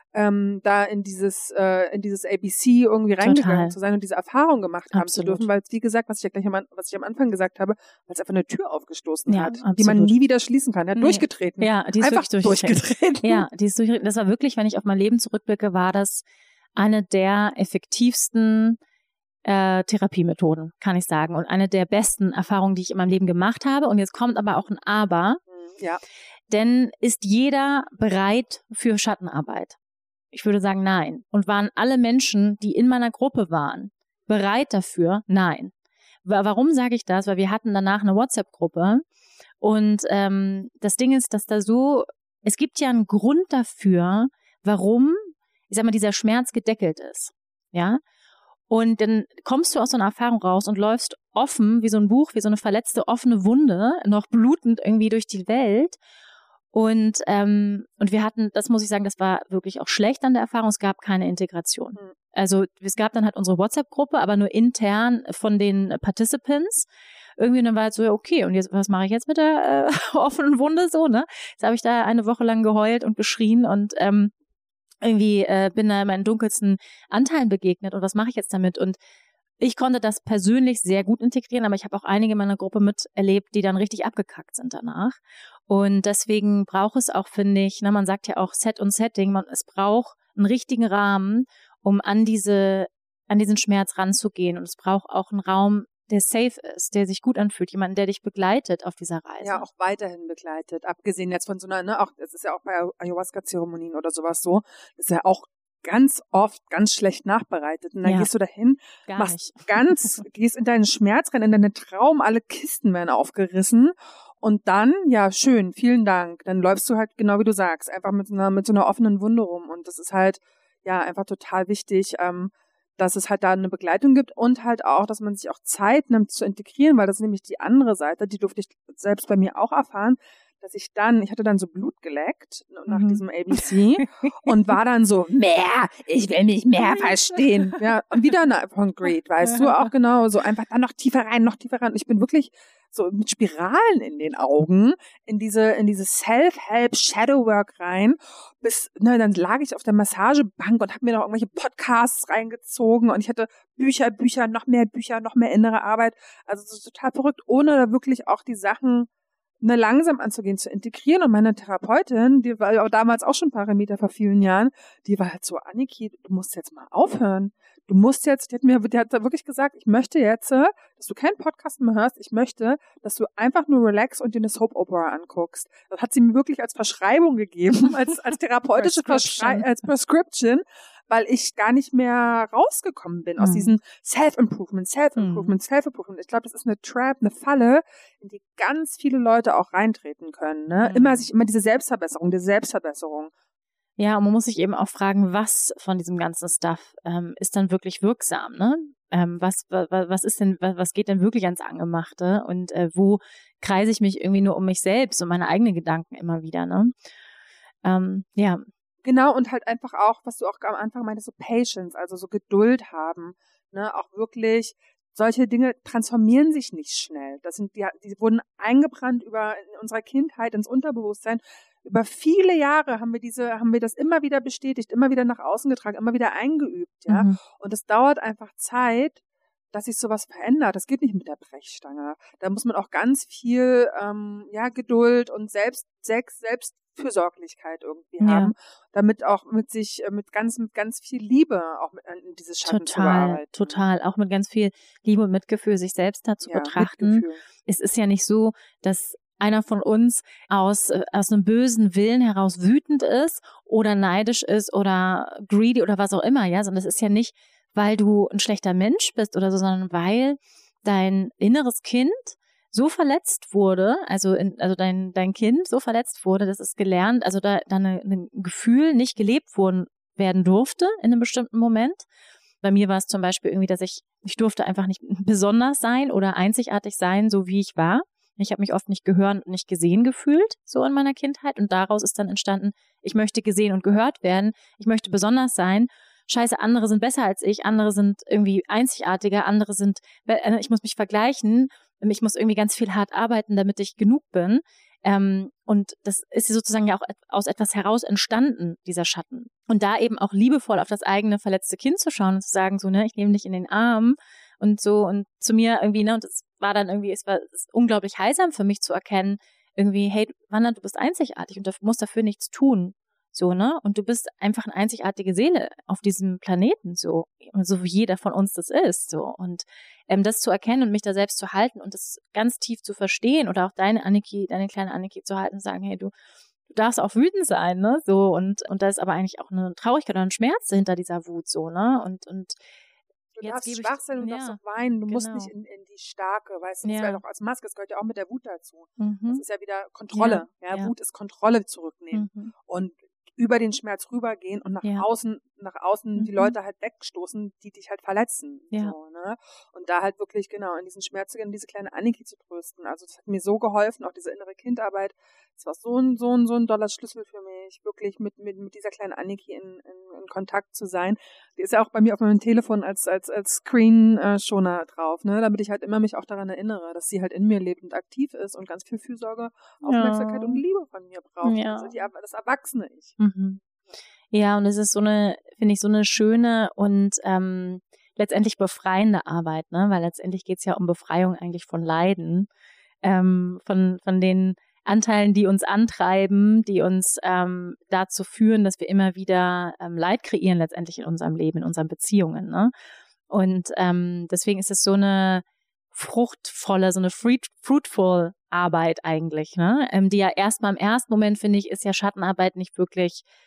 da in dieses ABC irgendwie reingegangen zu sein und diese Erfahrung gemacht haben zu dürfen, weil es, wie gesagt, was ich am Anfang gesagt habe, weil es einfach eine Tür aufgestoßen hat, die man nie wieder schließen kann. Er hat durchgetreten. Ja, die ist einfach durchgetreten. Ja, die ist durchgetreten. Das war wirklich, wenn ich auf mein Leben zurückblicke, war das eine der effektivsten Therapiemethoden, kann ich sagen. Und eine der besten Erfahrungen, die ich in meinem Leben gemacht habe. Und jetzt kommt aber auch ein Aber. Ja. Denn ist jeder bereit für Schattenarbeit? Ich würde sagen, nein. Und waren alle Menschen, die in meiner Gruppe waren, bereit dafür? Nein. Warum sage ich das? Weil wir hatten danach eine WhatsApp-Gruppe und das Ding ist, dass es gibt ja einen Grund dafür, warum, ich sag mal, dieser Schmerz gedeckelt ist. Ja? Und dann kommst du aus so einer Erfahrung raus und läufst offen, wie so ein Buch, wie so eine verletzte, offene Wunde, noch blutend irgendwie durch die Welt. Und wir hatten, das muss ich sagen, das war wirklich auch schlecht an der Erfahrung, es gab keine Integration. Also es gab dann halt unsere WhatsApp-Gruppe, aber nur intern von den Participants. Irgendwie, und dann war halt so, okay, und jetzt, was mache ich jetzt mit der offenen Wunde so, ne? Jetzt habe ich da eine Woche lang geheult und geschrien und irgendwie bin da meinen dunkelsten Anteilen begegnet und was mache ich jetzt damit? Und ich konnte das persönlich sehr gut integrieren, aber ich habe auch einige in meiner Gruppe miterlebt, die dann richtig abgekackt sind danach. Und deswegen braucht es auch, finde ich, man sagt ja auch Set und Setting, es braucht einen richtigen Rahmen, um an diesen Schmerz ranzugehen. Und es braucht auch einen Raum, der safe ist, der sich gut anfühlt, jemanden, der dich begleitet auf dieser Reise. Ja, auch weiterhin begleitet. Abgesehen jetzt von so einer, ne, auch, das ist ja auch bei Ayahuasca-Zeremonien oder sowas so, das ist ja auch ganz oft ganz schlecht nachbereitet. Und dann gehst du dahin, gehst in deinen Schmerz rein, in deine Traum, alle Kisten werden aufgerissen. Und dann, ja, schön, vielen Dank. Dann läufst du halt, genau wie du sagst, einfach mit so einer offenen Wunde rum. Und das ist halt, ja, einfach total wichtig, dass es halt da eine Begleitung gibt und halt auch, dass man sich auch Zeit nimmt zu integrieren, weil das ist nämlich die andere Seite, die durfte ich selbst bei mir auch erfahren, dass ich hatte dann so Blut geleckt nach diesem ABC und war dann so, ich will mich mehr verstehen. Ja, und wieder eine von Greed, weißt du, auch genau, so einfach dann noch tiefer rein. Und ich bin wirklich so mit Spiralen in den Augen in diese Self-Help Shadowwork rein, dann lag ich auf der Massagebank und habe mir noch irgendwelche Podcasts reingezogen und ich hatte Bücher, noch mehr innere Arbeit, also so total verrückt, ohne da wirklich auch die Sachen langsam anzugehen, zu integrieren. Und meine Therapeutin, die war auch damals auch schon Parameter vor vielen Jahren, die war halt so, Anniki, du musst jetzt mal aufhören. Die hat wirklich gesagt, ich möchte jetzt, dass du keinen Podcast mehr hörst, ich möchte, dass du einfach nur relax und dir eine Soap Opera anguckst. Das hat sie mir wirklich als Verschreibung gegeben, als therapeutische als Prescription, weil ich gar nicht mehr rausgekommen bin aus diesem Self-Improvement. Ich glaube, das ist eine Trap, eine Falle, in die ganz viele Leute auch reintreten können. Ne? Immer diese Selbstverbesserung. Ja, und man muss sich eben auch fragen, was von diesem ganzen Stuff ist dann wirklich wirksam, ne? Was geht denn wirklich ans Angemachte und wo kreise ich mich irgendwie nur um mich selbst und meine eigenen Gedanken immer wieder, ne? Ja. Genau, und halt einfach auch, was du auch am Anfang meintest, so Patience, also so Geduld haben, ne, auch wirklich, solche Dinge transformieren sich nicht schnell. Die wurden eingebrannt in unserer Kindheit, ins Unterbewusstsein. Über viele Jahre haben wir das immer wieder bestätigt, immer wieder nach außen getragen, immer wieder eingeübt, ja. Und es dauert einfach Zeit, dass sich sowas verändert. Das geht nicht mit der Brechstange. Da muss man auch ganz viel, Geduld und Selbstfürsorglichkeit irgendwie haben, damit auch mit ganz viel Liebe auch in dieses Schatten zu bearbeiten. Total. Auch mit ganz viel Liebe und Mitgefühl sich selbst da zu betrachten. Mitgefühl. Es ist ja nicht so, dass einer von uns aus einem bösen Willen heraus wütend ist oder neidisch ist oder greedy oder was auch immer, ja, sondern es ist ja nicht, weil du ein schlechter Mensch bist oder so, sondern weil dein inneres Kind so verletzt wurde, also dein Kind so verletzt wurde, dass es gelernt, also da ein Gefühl nicht gelebt werden durfte in einem bestimmten Moment. Bei mir war es zum Beispiel irgendwie, dass ich durfte einfach nicht besonders sein oder einzigartig sein, so wie ich war. Ich habe mich oft nicht gehört und nicht gesehen gefühlt, so in meiner Kindheit. Und daraus ist dann entstanden, ich möchte gesehen und gehört werden. Ich möchte besonders sein. Scheiße, andere sind besser als ich. Andere sind irgendwie einzigartiger. Ich muss mich vergleichen. Ich muss irgendwie ganz viel hart arbeiten, damit ich genug bin. Und das ist sozusagen ja auch aus etwas heraus entstanden, dieser Schatten. Und da eben auch liebevoll auf das eigene verletzte Kind zu schauen und zu sagen, so, ne, ich nehme dich in den Arm und so und zu mir irgendwie, ne, und es war unglaublich heilsam für mich zu erkennen, irgendwie, hey, Wanda, du bist einzigartig und du musst dafür nichts tun, so, ne, und du bist einfach eine einzigartige Seele auf diesem Planeten, so wie jeder von uns das ist, so, und das zu erkennen und mich da selbst zu halten und das ganz tief zu verstehen oder auch deine kleine Anniki zu halten und sagen, hey, du darfst auch wütend sein, ne, so, und da ist aber eigentlich auch eine Traurigkeit oder ein Schmerz hinter dieser Wut, so, ne, und du darfst schwach sein und darfst auch weinen. Du musst nicht in die Starke, weißt du, das wäre doch als Maske, das gehört ja auch mit der Wut dazu. Das ist ja wieder Kontrolle. Ja. Wut ist Kontrolle zurücknehmen. Und über den Schmerz rübergehen und nach außen die Leute halt wegstoßen, die dich halt verletzen. Ja. So, ne? Und da halt wirklich, genau, in diesen Schmerz zu gehen, diese kleine Anniki zu trösten. Also das hat mir so geholfen, auch diese innere Kindarbeit. Das war so ein doller Schlüssel für mich, wirklich mit dieser kleinen Anniki in Kontakt zu sein. Die ist ja auch bei mir auf meinem Telefon als Screen-Schoner drauf, ne, damit ich halt immer mich auch daran erinnere, dass sie halt in mir lebt und aktiv ist und ganz viel Fürsorge, Aufmerksamkeit und Liebe von mir braucht. Ja. Also das erwachsene Ich. Ja, und es ist finde ich, so eine schöne und letztendlich befreiende Arbeit, ne, weil letztendlich geht's ja um Befreiung eigentlich von Leiden, von den Anteilen, die uns antreiben, die uns dazu führen, dass wir immer wieder Leid kreieren letztendlich in unserem Leben, in unseren Beziehungen, ne? Und deswegen ist es so eine fruchtvolle, so eine fruitful Arbeit eigentlich, ne? Die ja erstmal im ersten Moment, finde ich, ist ja Schattenarbeit nicht wirklich,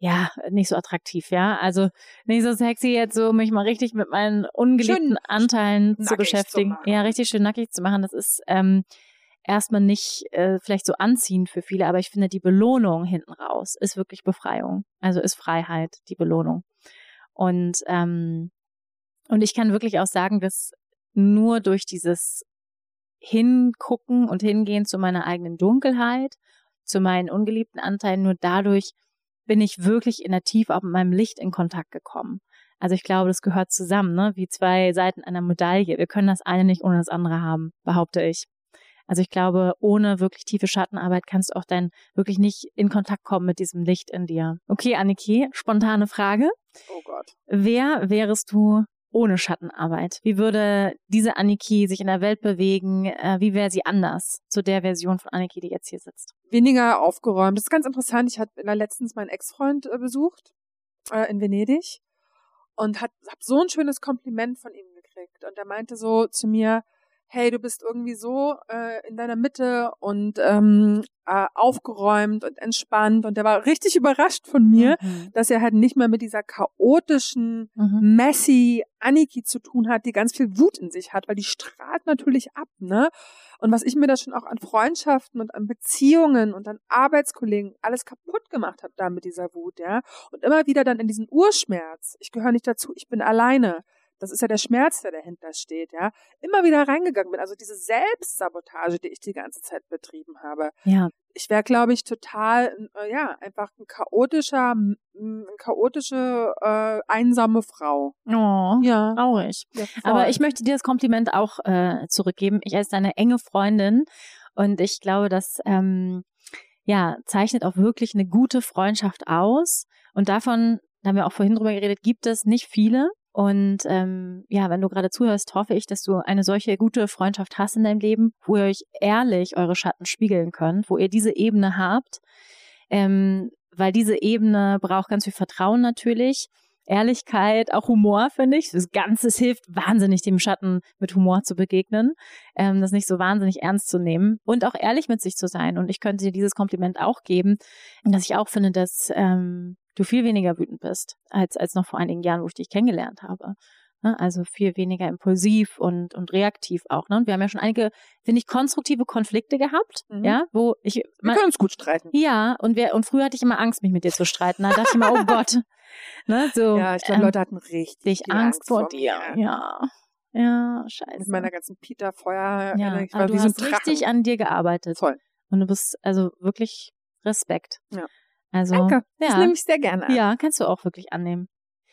nicht so attraktiv, ja. Also nicht so sexy jetzt so, mich mal richtig mit meinen ungeliebten Anteilen zu beschäftigen. Ja, richtig schön nackig zu machen. Das ist erstmal nicht vielleicht so anziehend für viele, aber ich finde, die Belohnung hinten raus ist wirklich Befreiung. Also ist Freiheit, die Belohnung. Und ich kann wirklich auch sagen, dass nur durch dieses Hingucken und Hingehen zu meiner eigenen Dunkelheit, zu meinen ungeliebten Anteilen, nur dadurch bin ich wirklich in der Tiefe auch mit meinem Licht in Kontakt gekommen. Also ich glaube, das gehört zusammen, ne? Wie zwei Seiten einer Medaille. Wir können das eine nicht ohne das andere haben, behaupte ich. Also ich glaube, ohne wirklich tiefe Schattenarbeit kannst du auch dann wirklich nicht in Kontakt kommen mit diesem Licht in dir. Okay, Anniki, spontane Frage. Oh Gott. Wer wärest du ohne Schattenarbeit? Wie würde diese Anniki sich in der Welt bewegen? Wie wäre sie anders zu der Version von Anniki, die jetzt hier sitzt? Weniger aufgeräumt. Das ist ganz interessant. Ich habe letztens meinen Ex-Freund besucht in Venedig und habe so ein schönes Kompliment von ihm gekriegt. Und er meinte so zu mir, hey, du bist irgendwie so in deiner Mitte und aufgeräumt und entspannt. Und der war richtig überrascht von mir, dass er halt nicht mehr mit dieser chaotischen, messy Anniki zu tun hat, die ganz viel Wut in sich hat, weil die strahlt natürlich ab, ne? Und was ich mir da schon auch an Freundschaften und an Beziehungen und an Arbeitskollegen alles kaputt gemacht habe da mit dieser Wut, ja? Und immer wieder dann in diesen Urschmerz, ich gehöre nicht dazu, ich bin alleine. Das ist ja der Schmerz, der dahinter steht, ja. Immer wieder reingegangen bin. Also diese Selbstsabotage, die ich die ganze Zeit betrieben habe. Ja. Ich wäre, glaube ich, total, einfach eine chaotische, einsame Frau. Oh, ja. Traurig. Ja, aber ich möchte dir das Kompliment auch zurückgeben. Ich als deine enge Freundin und ich glaube, das zeichnet auch wirklich eine gute Freundschaft aus. Und davon, da haben wir auch vorhin drüber geredet, gibt es nicht viele. Und wenn du gerade zuhörst, hoffe ich, dass du eine solche gute Freundschaft hast in deinem Leben, wo ihr euch ehrlich eure Schatten spiegeln könnt, wo ihr diese Ebene habt, weil diese Ebene braucht ganz viel Vertrauen natürlich, Ehrlichkeit, auch Humor, finde ich. Das Ganze hilft wahnsinnig, dem Schatten mit Humor zu begegnen, das nicht so wahnsinnig ernst zu nehmen und auch ehrlich mit sich zu sein. Und ich könnte dir dieses Kompliment auch geben, dass ich auch finde, dass du viel weniger wütend bist, als noch vor einigen Jahren, wo ich dich kennengelernt habe. Also viel weniger impulsiv und reaktiv auch. Ne? Und wir haben ja schon einige, finde ich, konstruktive Konflikte gehabt, ja, wo wir können uns gut streiten. Ja, und früher hatte ich immer Angst, mich mit dir zu streiten. Da dachte ich immer, oh Gott. Ne, so, ja, ich glaube, Leute hatten richtig Angst vor dir. Ja, scheiße. Mit meiner ganzen Peter-Feuer. Ja, ich war du wie so ein hast richtig an dir gearbeitet. Voll. Und du bist also wirklich Respekt. Ja. Also, danke, ja. Das nehme ich sehr gerne an. Ja, kannst du auch wirklich annehmen.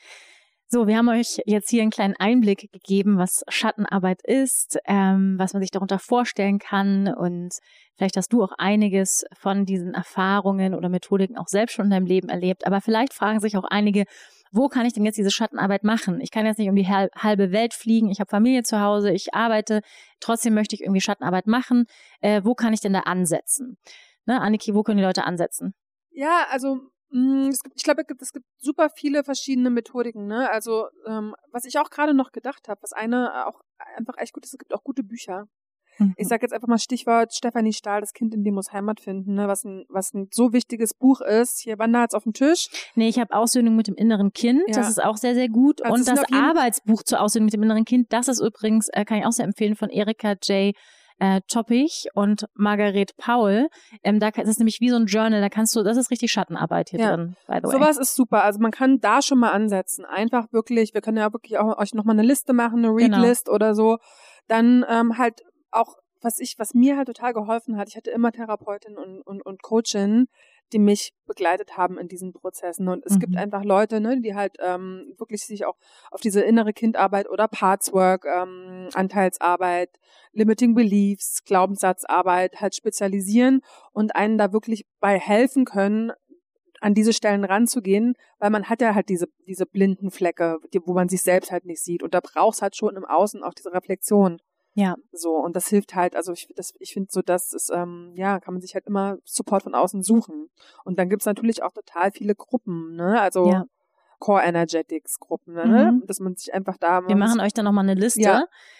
So, wir haben euch jetzt hier einen kleinen Einblick gegeben, was Schattenarbeit ist, was man sich darunter vorstellen kann und vielleicht hast du auch einiges von diesen Erfahrungen oder Methodiken auch selbst schon in deinem Leben erlebt, aber vielleicht fragen sich auch einige, wo kann ich denn jetzt diese Schattenarbeit machen? Ich kann jetzt nicht um die halbe Welt fliegen, ich habe Familie zu Hause, ich arbeite, trotzdem möchte ich irgendwie Schattenarbeit machen. Wo kann ich denn da ansetzen? Ne, Anniki, wo können die Leute ansetzen? Ja, also ich glaube, es gibt super viele verschiedene Methodiken, ne? Also was ich auch gerade noch gedacht habe, was eine auch einfach echt gut ist, es gibt auch gute Bücher. Ich sage jetzt einfach mal Stichwort Stefanie Stahl, das Kind in dir muss Heimat finden, ne? Was ein so wichtiges Buch ist. Hier Wandert's auf dem Tisch. Nee, ich habe Aussöhnung mit dem inneren Kind, das ist auch sehr, sehr gut. Also und das Arbeitsbuch zur Aussöhnung mit dem inneren Kind, das ist übrigens, kann ich auch sehr empfehlen, von Erika J. Toppich und Margaret Paul. Das ist nämlich wie so ein Journal, das ist richtig Schattenarbeit hier drin, by the way. Sowas ist super. Also man kann da schon mal ansetzen. Einfach wirklich, wir können ja wirklich auch euch nochmal eine Liste machen, eine Readlist oder so. Dann halt auch, was mir halt total geholfen hat, ich hatte immer Therapeutinnen und Coachinnen, die mich begleitet haben in diesen Prozessen. Und es gibt einfach Leute, ne, die halt wirklich sich auch auf diese innere Kindarbeit oder Partswork, Anteilsarbeit, Limiting Beliefs, Glaubenssatzarbeit halt spezialisieren und einen da wirklich bei helfen können, an diese Stellen ranzugehen, weil man hat ja halt diese blinden Flecke, wo man sich selbst halt nicht sieht. Und da braucht's halt schon im Außen auch diese Reflexion. Ja. So, und das hilft halt, also ich finde so, das ist, kann man sich halt immer Support von außen suchen. Und dann gibt's natürlich auch total viele Gruppen, ne, also Core Energetics Gruppen, ne, dass man sich einfach da... Wir machen euch dann nochmal eine Liste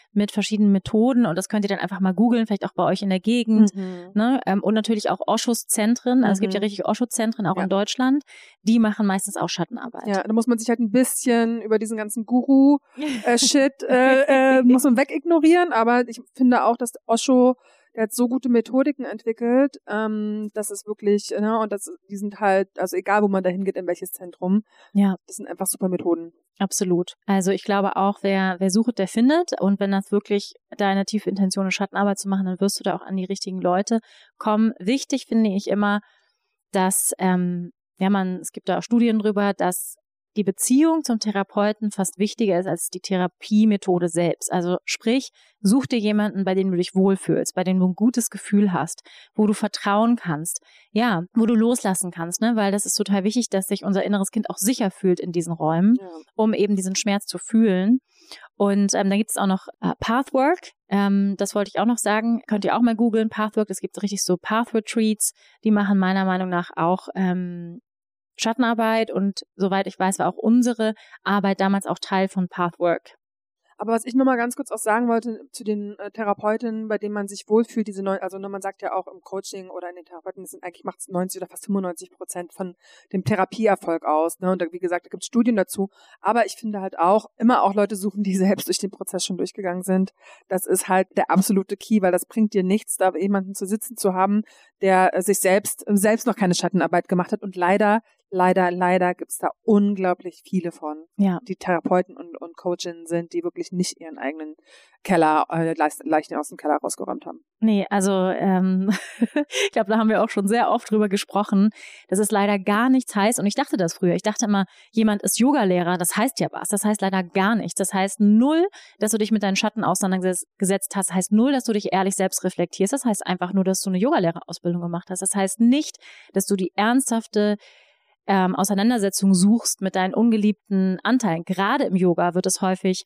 mit verschiedenen Methoden und das könnt ihr dann einfach mal googeln, vielleicht auch bei euch in der Gegend. Ne? Und natürlich auch Oshos-Zentren, also es gibt ja richtig Osho-Zentren auch in Deutschland, die machen meistens auch Schattenarbeit. Ja, da muss man sich halt ein bisschen über diesen ganzen Guru-Shit muss man wegignorieren, aber ich finde auch, dass Osho, der hat so gute Methodiken entwickelt, das ist wirklich, und die sind halt, also egal wo man da hingeht, in welches Zentrum, das sind einfach super Methoden. Absolut. Also ich glaube auch, wer sucht, der findet. Und wenn das wirklich deine tiefe Intention ist, Schattenarbeit zu machen, dann wirst du da auch an die richtigen Leute kommen. Wichtig finde ich immer, dass, es gibt da auch Studien drüber, dass die Beziehung zum Therapeuten fast wichtiger ist als die Therapiemethode selbst. Also sprich, such dir jemanden, bei dem du dich wohlfühlst, bei dem du ein gutes Gefühl hast, wo du vertrauen kannst, ja, wo du loslassen kannst, ne? Weil das ist total wichtig, dass sich unser inneres Kind auch sicher fühlt in diesen Räumen, um eben diesen Schmerz zu fühlen. Und dann gibt es auch noch Pathwork, das wollte ich auch noch sagen, könnt ihr auch mal googeln, Pathwork, es gibt richtig so Path-Retreats, die machen meiner Meinung nach auch Schattenarbeit und soweit ich weiß, war auch unsere Arbeit damals auch Teil von Pathwork. Aber was ich nochmal ganz kurz auch sagen wollte zu den Therapeutinnen, bei denen man sich wohlfühlt, man sagt ja auch im Coaching oder in den Therapeuten, eigentlich macht es 90 oder fast 95% von dem Therapieerfolg aus. Ne? Und wie gesagt, da gibt es Studien dazu. Aber ich finde halt auch, immer auch Leute suchen, die selbst durch den Prozess schon durchgegangen sind. Das ist halt der absolute Key, weil das bringt dir nichts, da jemanden zu sitzen zu haben, der sich selbst noch keine Schattenarbeit gemacht hat. Und leider gibt's da unglaublich viele von, die Therapeuten und Coachinnen sind, die wirklich nicht ihren eigenen Keller, Leichen aus dem Keller rausgeräumt haben. Nee, also ich glaube, da haben wir auch schon sehr oft drüber gesprochen, dass es leider gar nichts heißt. Und ich dachte das früher. Ich dachte immer, jemand ist Yogalehrer, das heißt ja was. Das heißt leider gar nichts. Das heißt null, dass du dich mit deinen Schatten auseinandergesetzt hast. Das heißt null, dass du dich ehrlich selbst reflektierst. Das heißt einfach nur, dass du eine Yogalehrerausbildung gemacht hast. Das heißt nicht, dass du die ernsthafte Auseinandersetzung suchst mit deinen ungeliebten Anteilen. Gerade im Yoga wird es häufig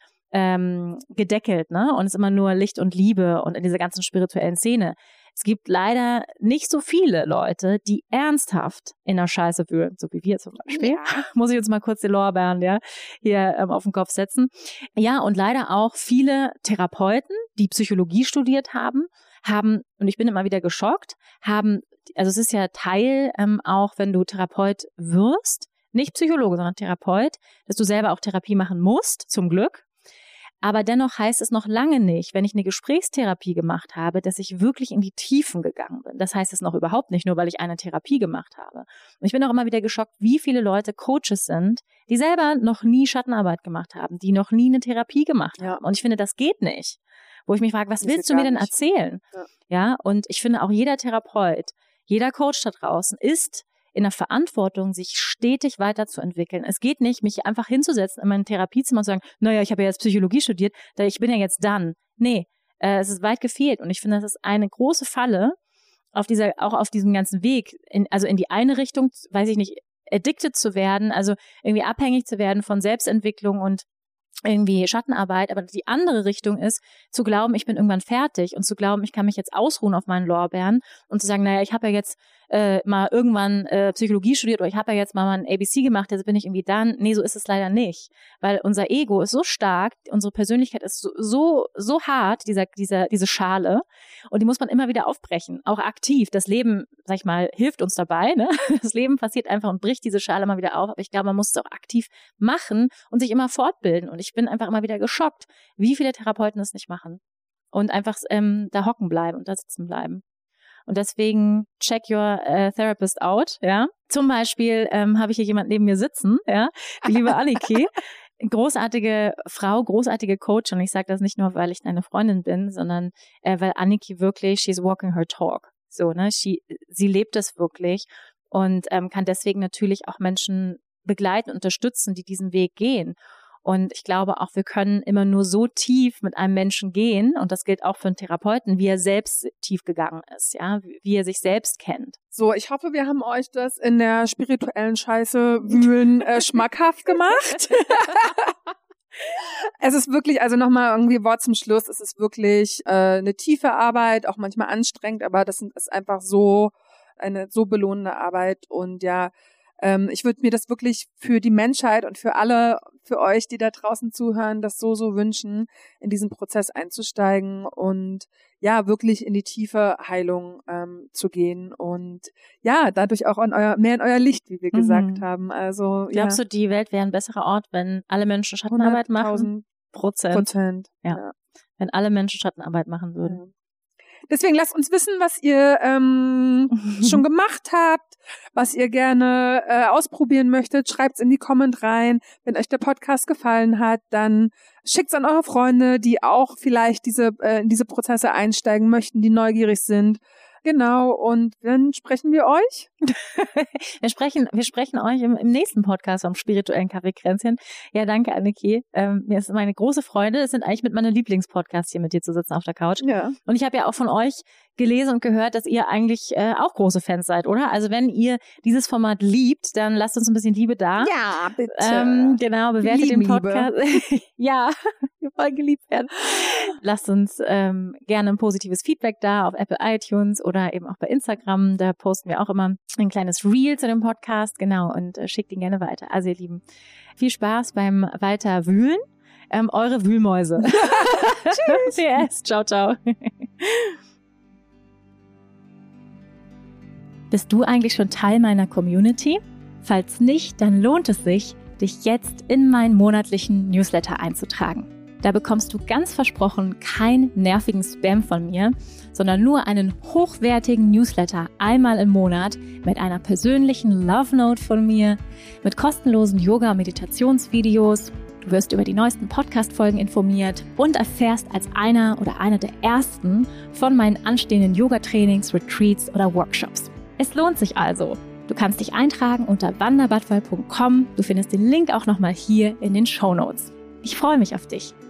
gedeckelt, ne? Und es ist immer nur Licht und Liebe und in dieser ganzen spirituellen Szene. Es gibt leider nicht so viele Leute, die ernsthaft in der Scheiße wühlen, so wie wir zum Beispiel. Ja. Muss ich jetzt mal kurz die Lorbeeren hier auf den Kopf setzen. Ja, und leider auch viele Therapeuten, die Psychologie studiert haben, und ich bin immer wieder geschockt, also es ist ja Teil auch, wenn du Therapeut wirst, nicht Psychologe, sondern Therapeut, dass du selber auch Therapie machen musst, zum Glück. Aber dennoch heißt es noch lange nicht, wenn ich eine Gesprächstherapie gemacht habe, dass ich wirklich in die Tiefen gegangen bin. Das heißt es noch überhaupt nicht, nur weil ich eine Therapie gemacht habe. Und ich bin auch immer wieder geschockt, wie viele Leute Coaches sind, die selber noch nie Schattenarbeit gemacht haben, die noch nie eine Therapie gemacht haben. Und ich finde, das geht nicht. Wo ich mich frage, was willst du mir denn erzählen? Ja, und ich finde auch jeder Therapeut, jeder Coach da draußen ist in der Verantwortung, sich stetig weiterzuentwickeln. Es geht nicht, mich einfach hinzusetzen in mein Therapiezimmer und zu sagen, naja, ich habe ja jetzt Psychologie studiert, ich bin ja jetzt done. Nee, es ist weit gefehlt. Und ich finde, das ist eine große Falle auch auf diesem ganzen Weg, also in die eine Richtung, weiß ich nicht, addicted zu werden, also irgendwie abhängig zu werden von Selbstentwicklung und irgendwie Schattenarbeit, aber die andere Richtung ist, zu glauben, ich bin irgendwann fertig und zu glauben, ich kann mich jetzt ausruhen auf meinen Lorbeeren und zu sagen, naja, ich habe ja jetzt mal irgendwann Psychologie studiert oder ich habe ja jetzt mal ein ABC gemacht, jetzt bin ich irgendwie dann. Nee, so ist es leider nicht, weil unser Ego ist so stark, unsere Persönlichkeit ist so hart, diese Schale, und die muss man immer wieder aufbrechen, auch aktiv. Das Leben, sag ich mal, hilft uns dabei, ne? Das Leben passiert einfach und bricht diese Schale mal wieder auf, aber ich glaube, man muss es auch aktiv machen und sich immer fortbilden, und ich bin einfach immer wieder geschockt, wie viele Therapeuten es nicht machen und einfach da hocken bleiben und da sitzen bleiben. Und deswegen check your therapist out, ja. Zum Beispiel habe ich hier jemanden neben mir sitzen, ja, die liebe Anniki, großartige Frau, großartige Coach, und ich sage das nicht nur, weil ich deine Freundin bin, sondern weil Anniki wirklich, she's walking her talk, so, ne, sie lebt es wirklich und kann deswegen natürlich auch Menschen begleiten, unterstützen, die diesen Weg gehen. Und ich glaube auch, wir können immer nur so tief mit einem Menschen gehen, und das gilt auch für einen Therapeuten, wie er selbst tief gegangen ist, ja, wie er sich selbst kennt. So, ich hoffe, wir haben euch das in der spirituellen Scheiße wühlen schmackhaft gemacht. Es ist wirklich, also nochmal irgendwie Wort zum Schluss, es ist wirklich eine tiefe Arbeit, auch manchmal anstrengend, aber das ist einfach so eine so belohnende Arbeit, und ja, Ich würde mir das wirklich für die Menschheit und für alle, für euch, die da draußen zuhören, das so wünschen, in diesen Prozess einzusteigen und ja, wirklich in die tiefe Heilung zu gehen und ja, dadurch auch mehr in euer Licht, wie wir gesagt haben. Also glaubst du, die Welt wäre ein besserer Ort, wenn alle Menschen Schattenarbeit machen? 100%. Ja. Wenn alle Menschen Schattenarbeit machen würden. Ja. Deswegen lasst uns wissen, was ihr schon gemacht habt, was ihr gerne ausprobieren möchtet. Schreibt's in die Comment rein. Wenn euch der Podcast gefallen hat, dann schickt's an eure Freunde, die auch vielleicht in diese Prozesse einsteigen möchten, die neugierig sind. Genau, und dann sprechen wir euch. Wir sprechen euch im nächsten Podcast vom spirituellen Kaffeekränzchen. Ja, danke, Anneki. Mir ist meine große Freude. Es sind eigentlich mit meiner Lieblingspodcasts hier mit dir zu sitzen auf der Couch. Ja. Und ich habe ja auch von euch gelesen und gehört, dass ihr eigentlich auch große Fans seid, oder? Also wenn ihr dieses Format liebt, dann lasst uns ein bisschen Liebe da. Ja, bitte. Genau, bewertet den Podcast. Ja, wir wollen geliebt werden. Lasst uns gerne ein positives Feedback da auf Apple iTunes oder eben auch bei Instagram. Da posten wir auch immer ein kleines Reel zu dem Podcast. Genau, und schickt ihn gerne weiter. Also ihr Lieben, viel Spaß beim weiter Wühlen. Eure Wühlmäuse. Tschüss. PS. Ciao, ciao. Bist du eigentlich schon Teil meiner Community? Falls nicht, dann lohnt es sich, dich jetzt in meinen monatlichen Newsletter einzutragen. Da bekommst du ganz versprochen keinen nervigen Spam von mir, sondern nur einen hochwertigen Newsletter einmal im Monat mit einer persönlichen Love Note von mir, mit kostenlosen Yoga- und Meditationsvideos. Du wirst über die neuesten Podcast-Folgen informiert und erfährst als einer oder eine der ersten von meinen anstehenden Yoga-Trainings, Retreats oder Workshops. Es lohnt sich also. Du kannst dich eintragen unter wanderbadwal.com. Du findest den Link auch nochmal hier in den Shownotes. Ich freue mich auf dich.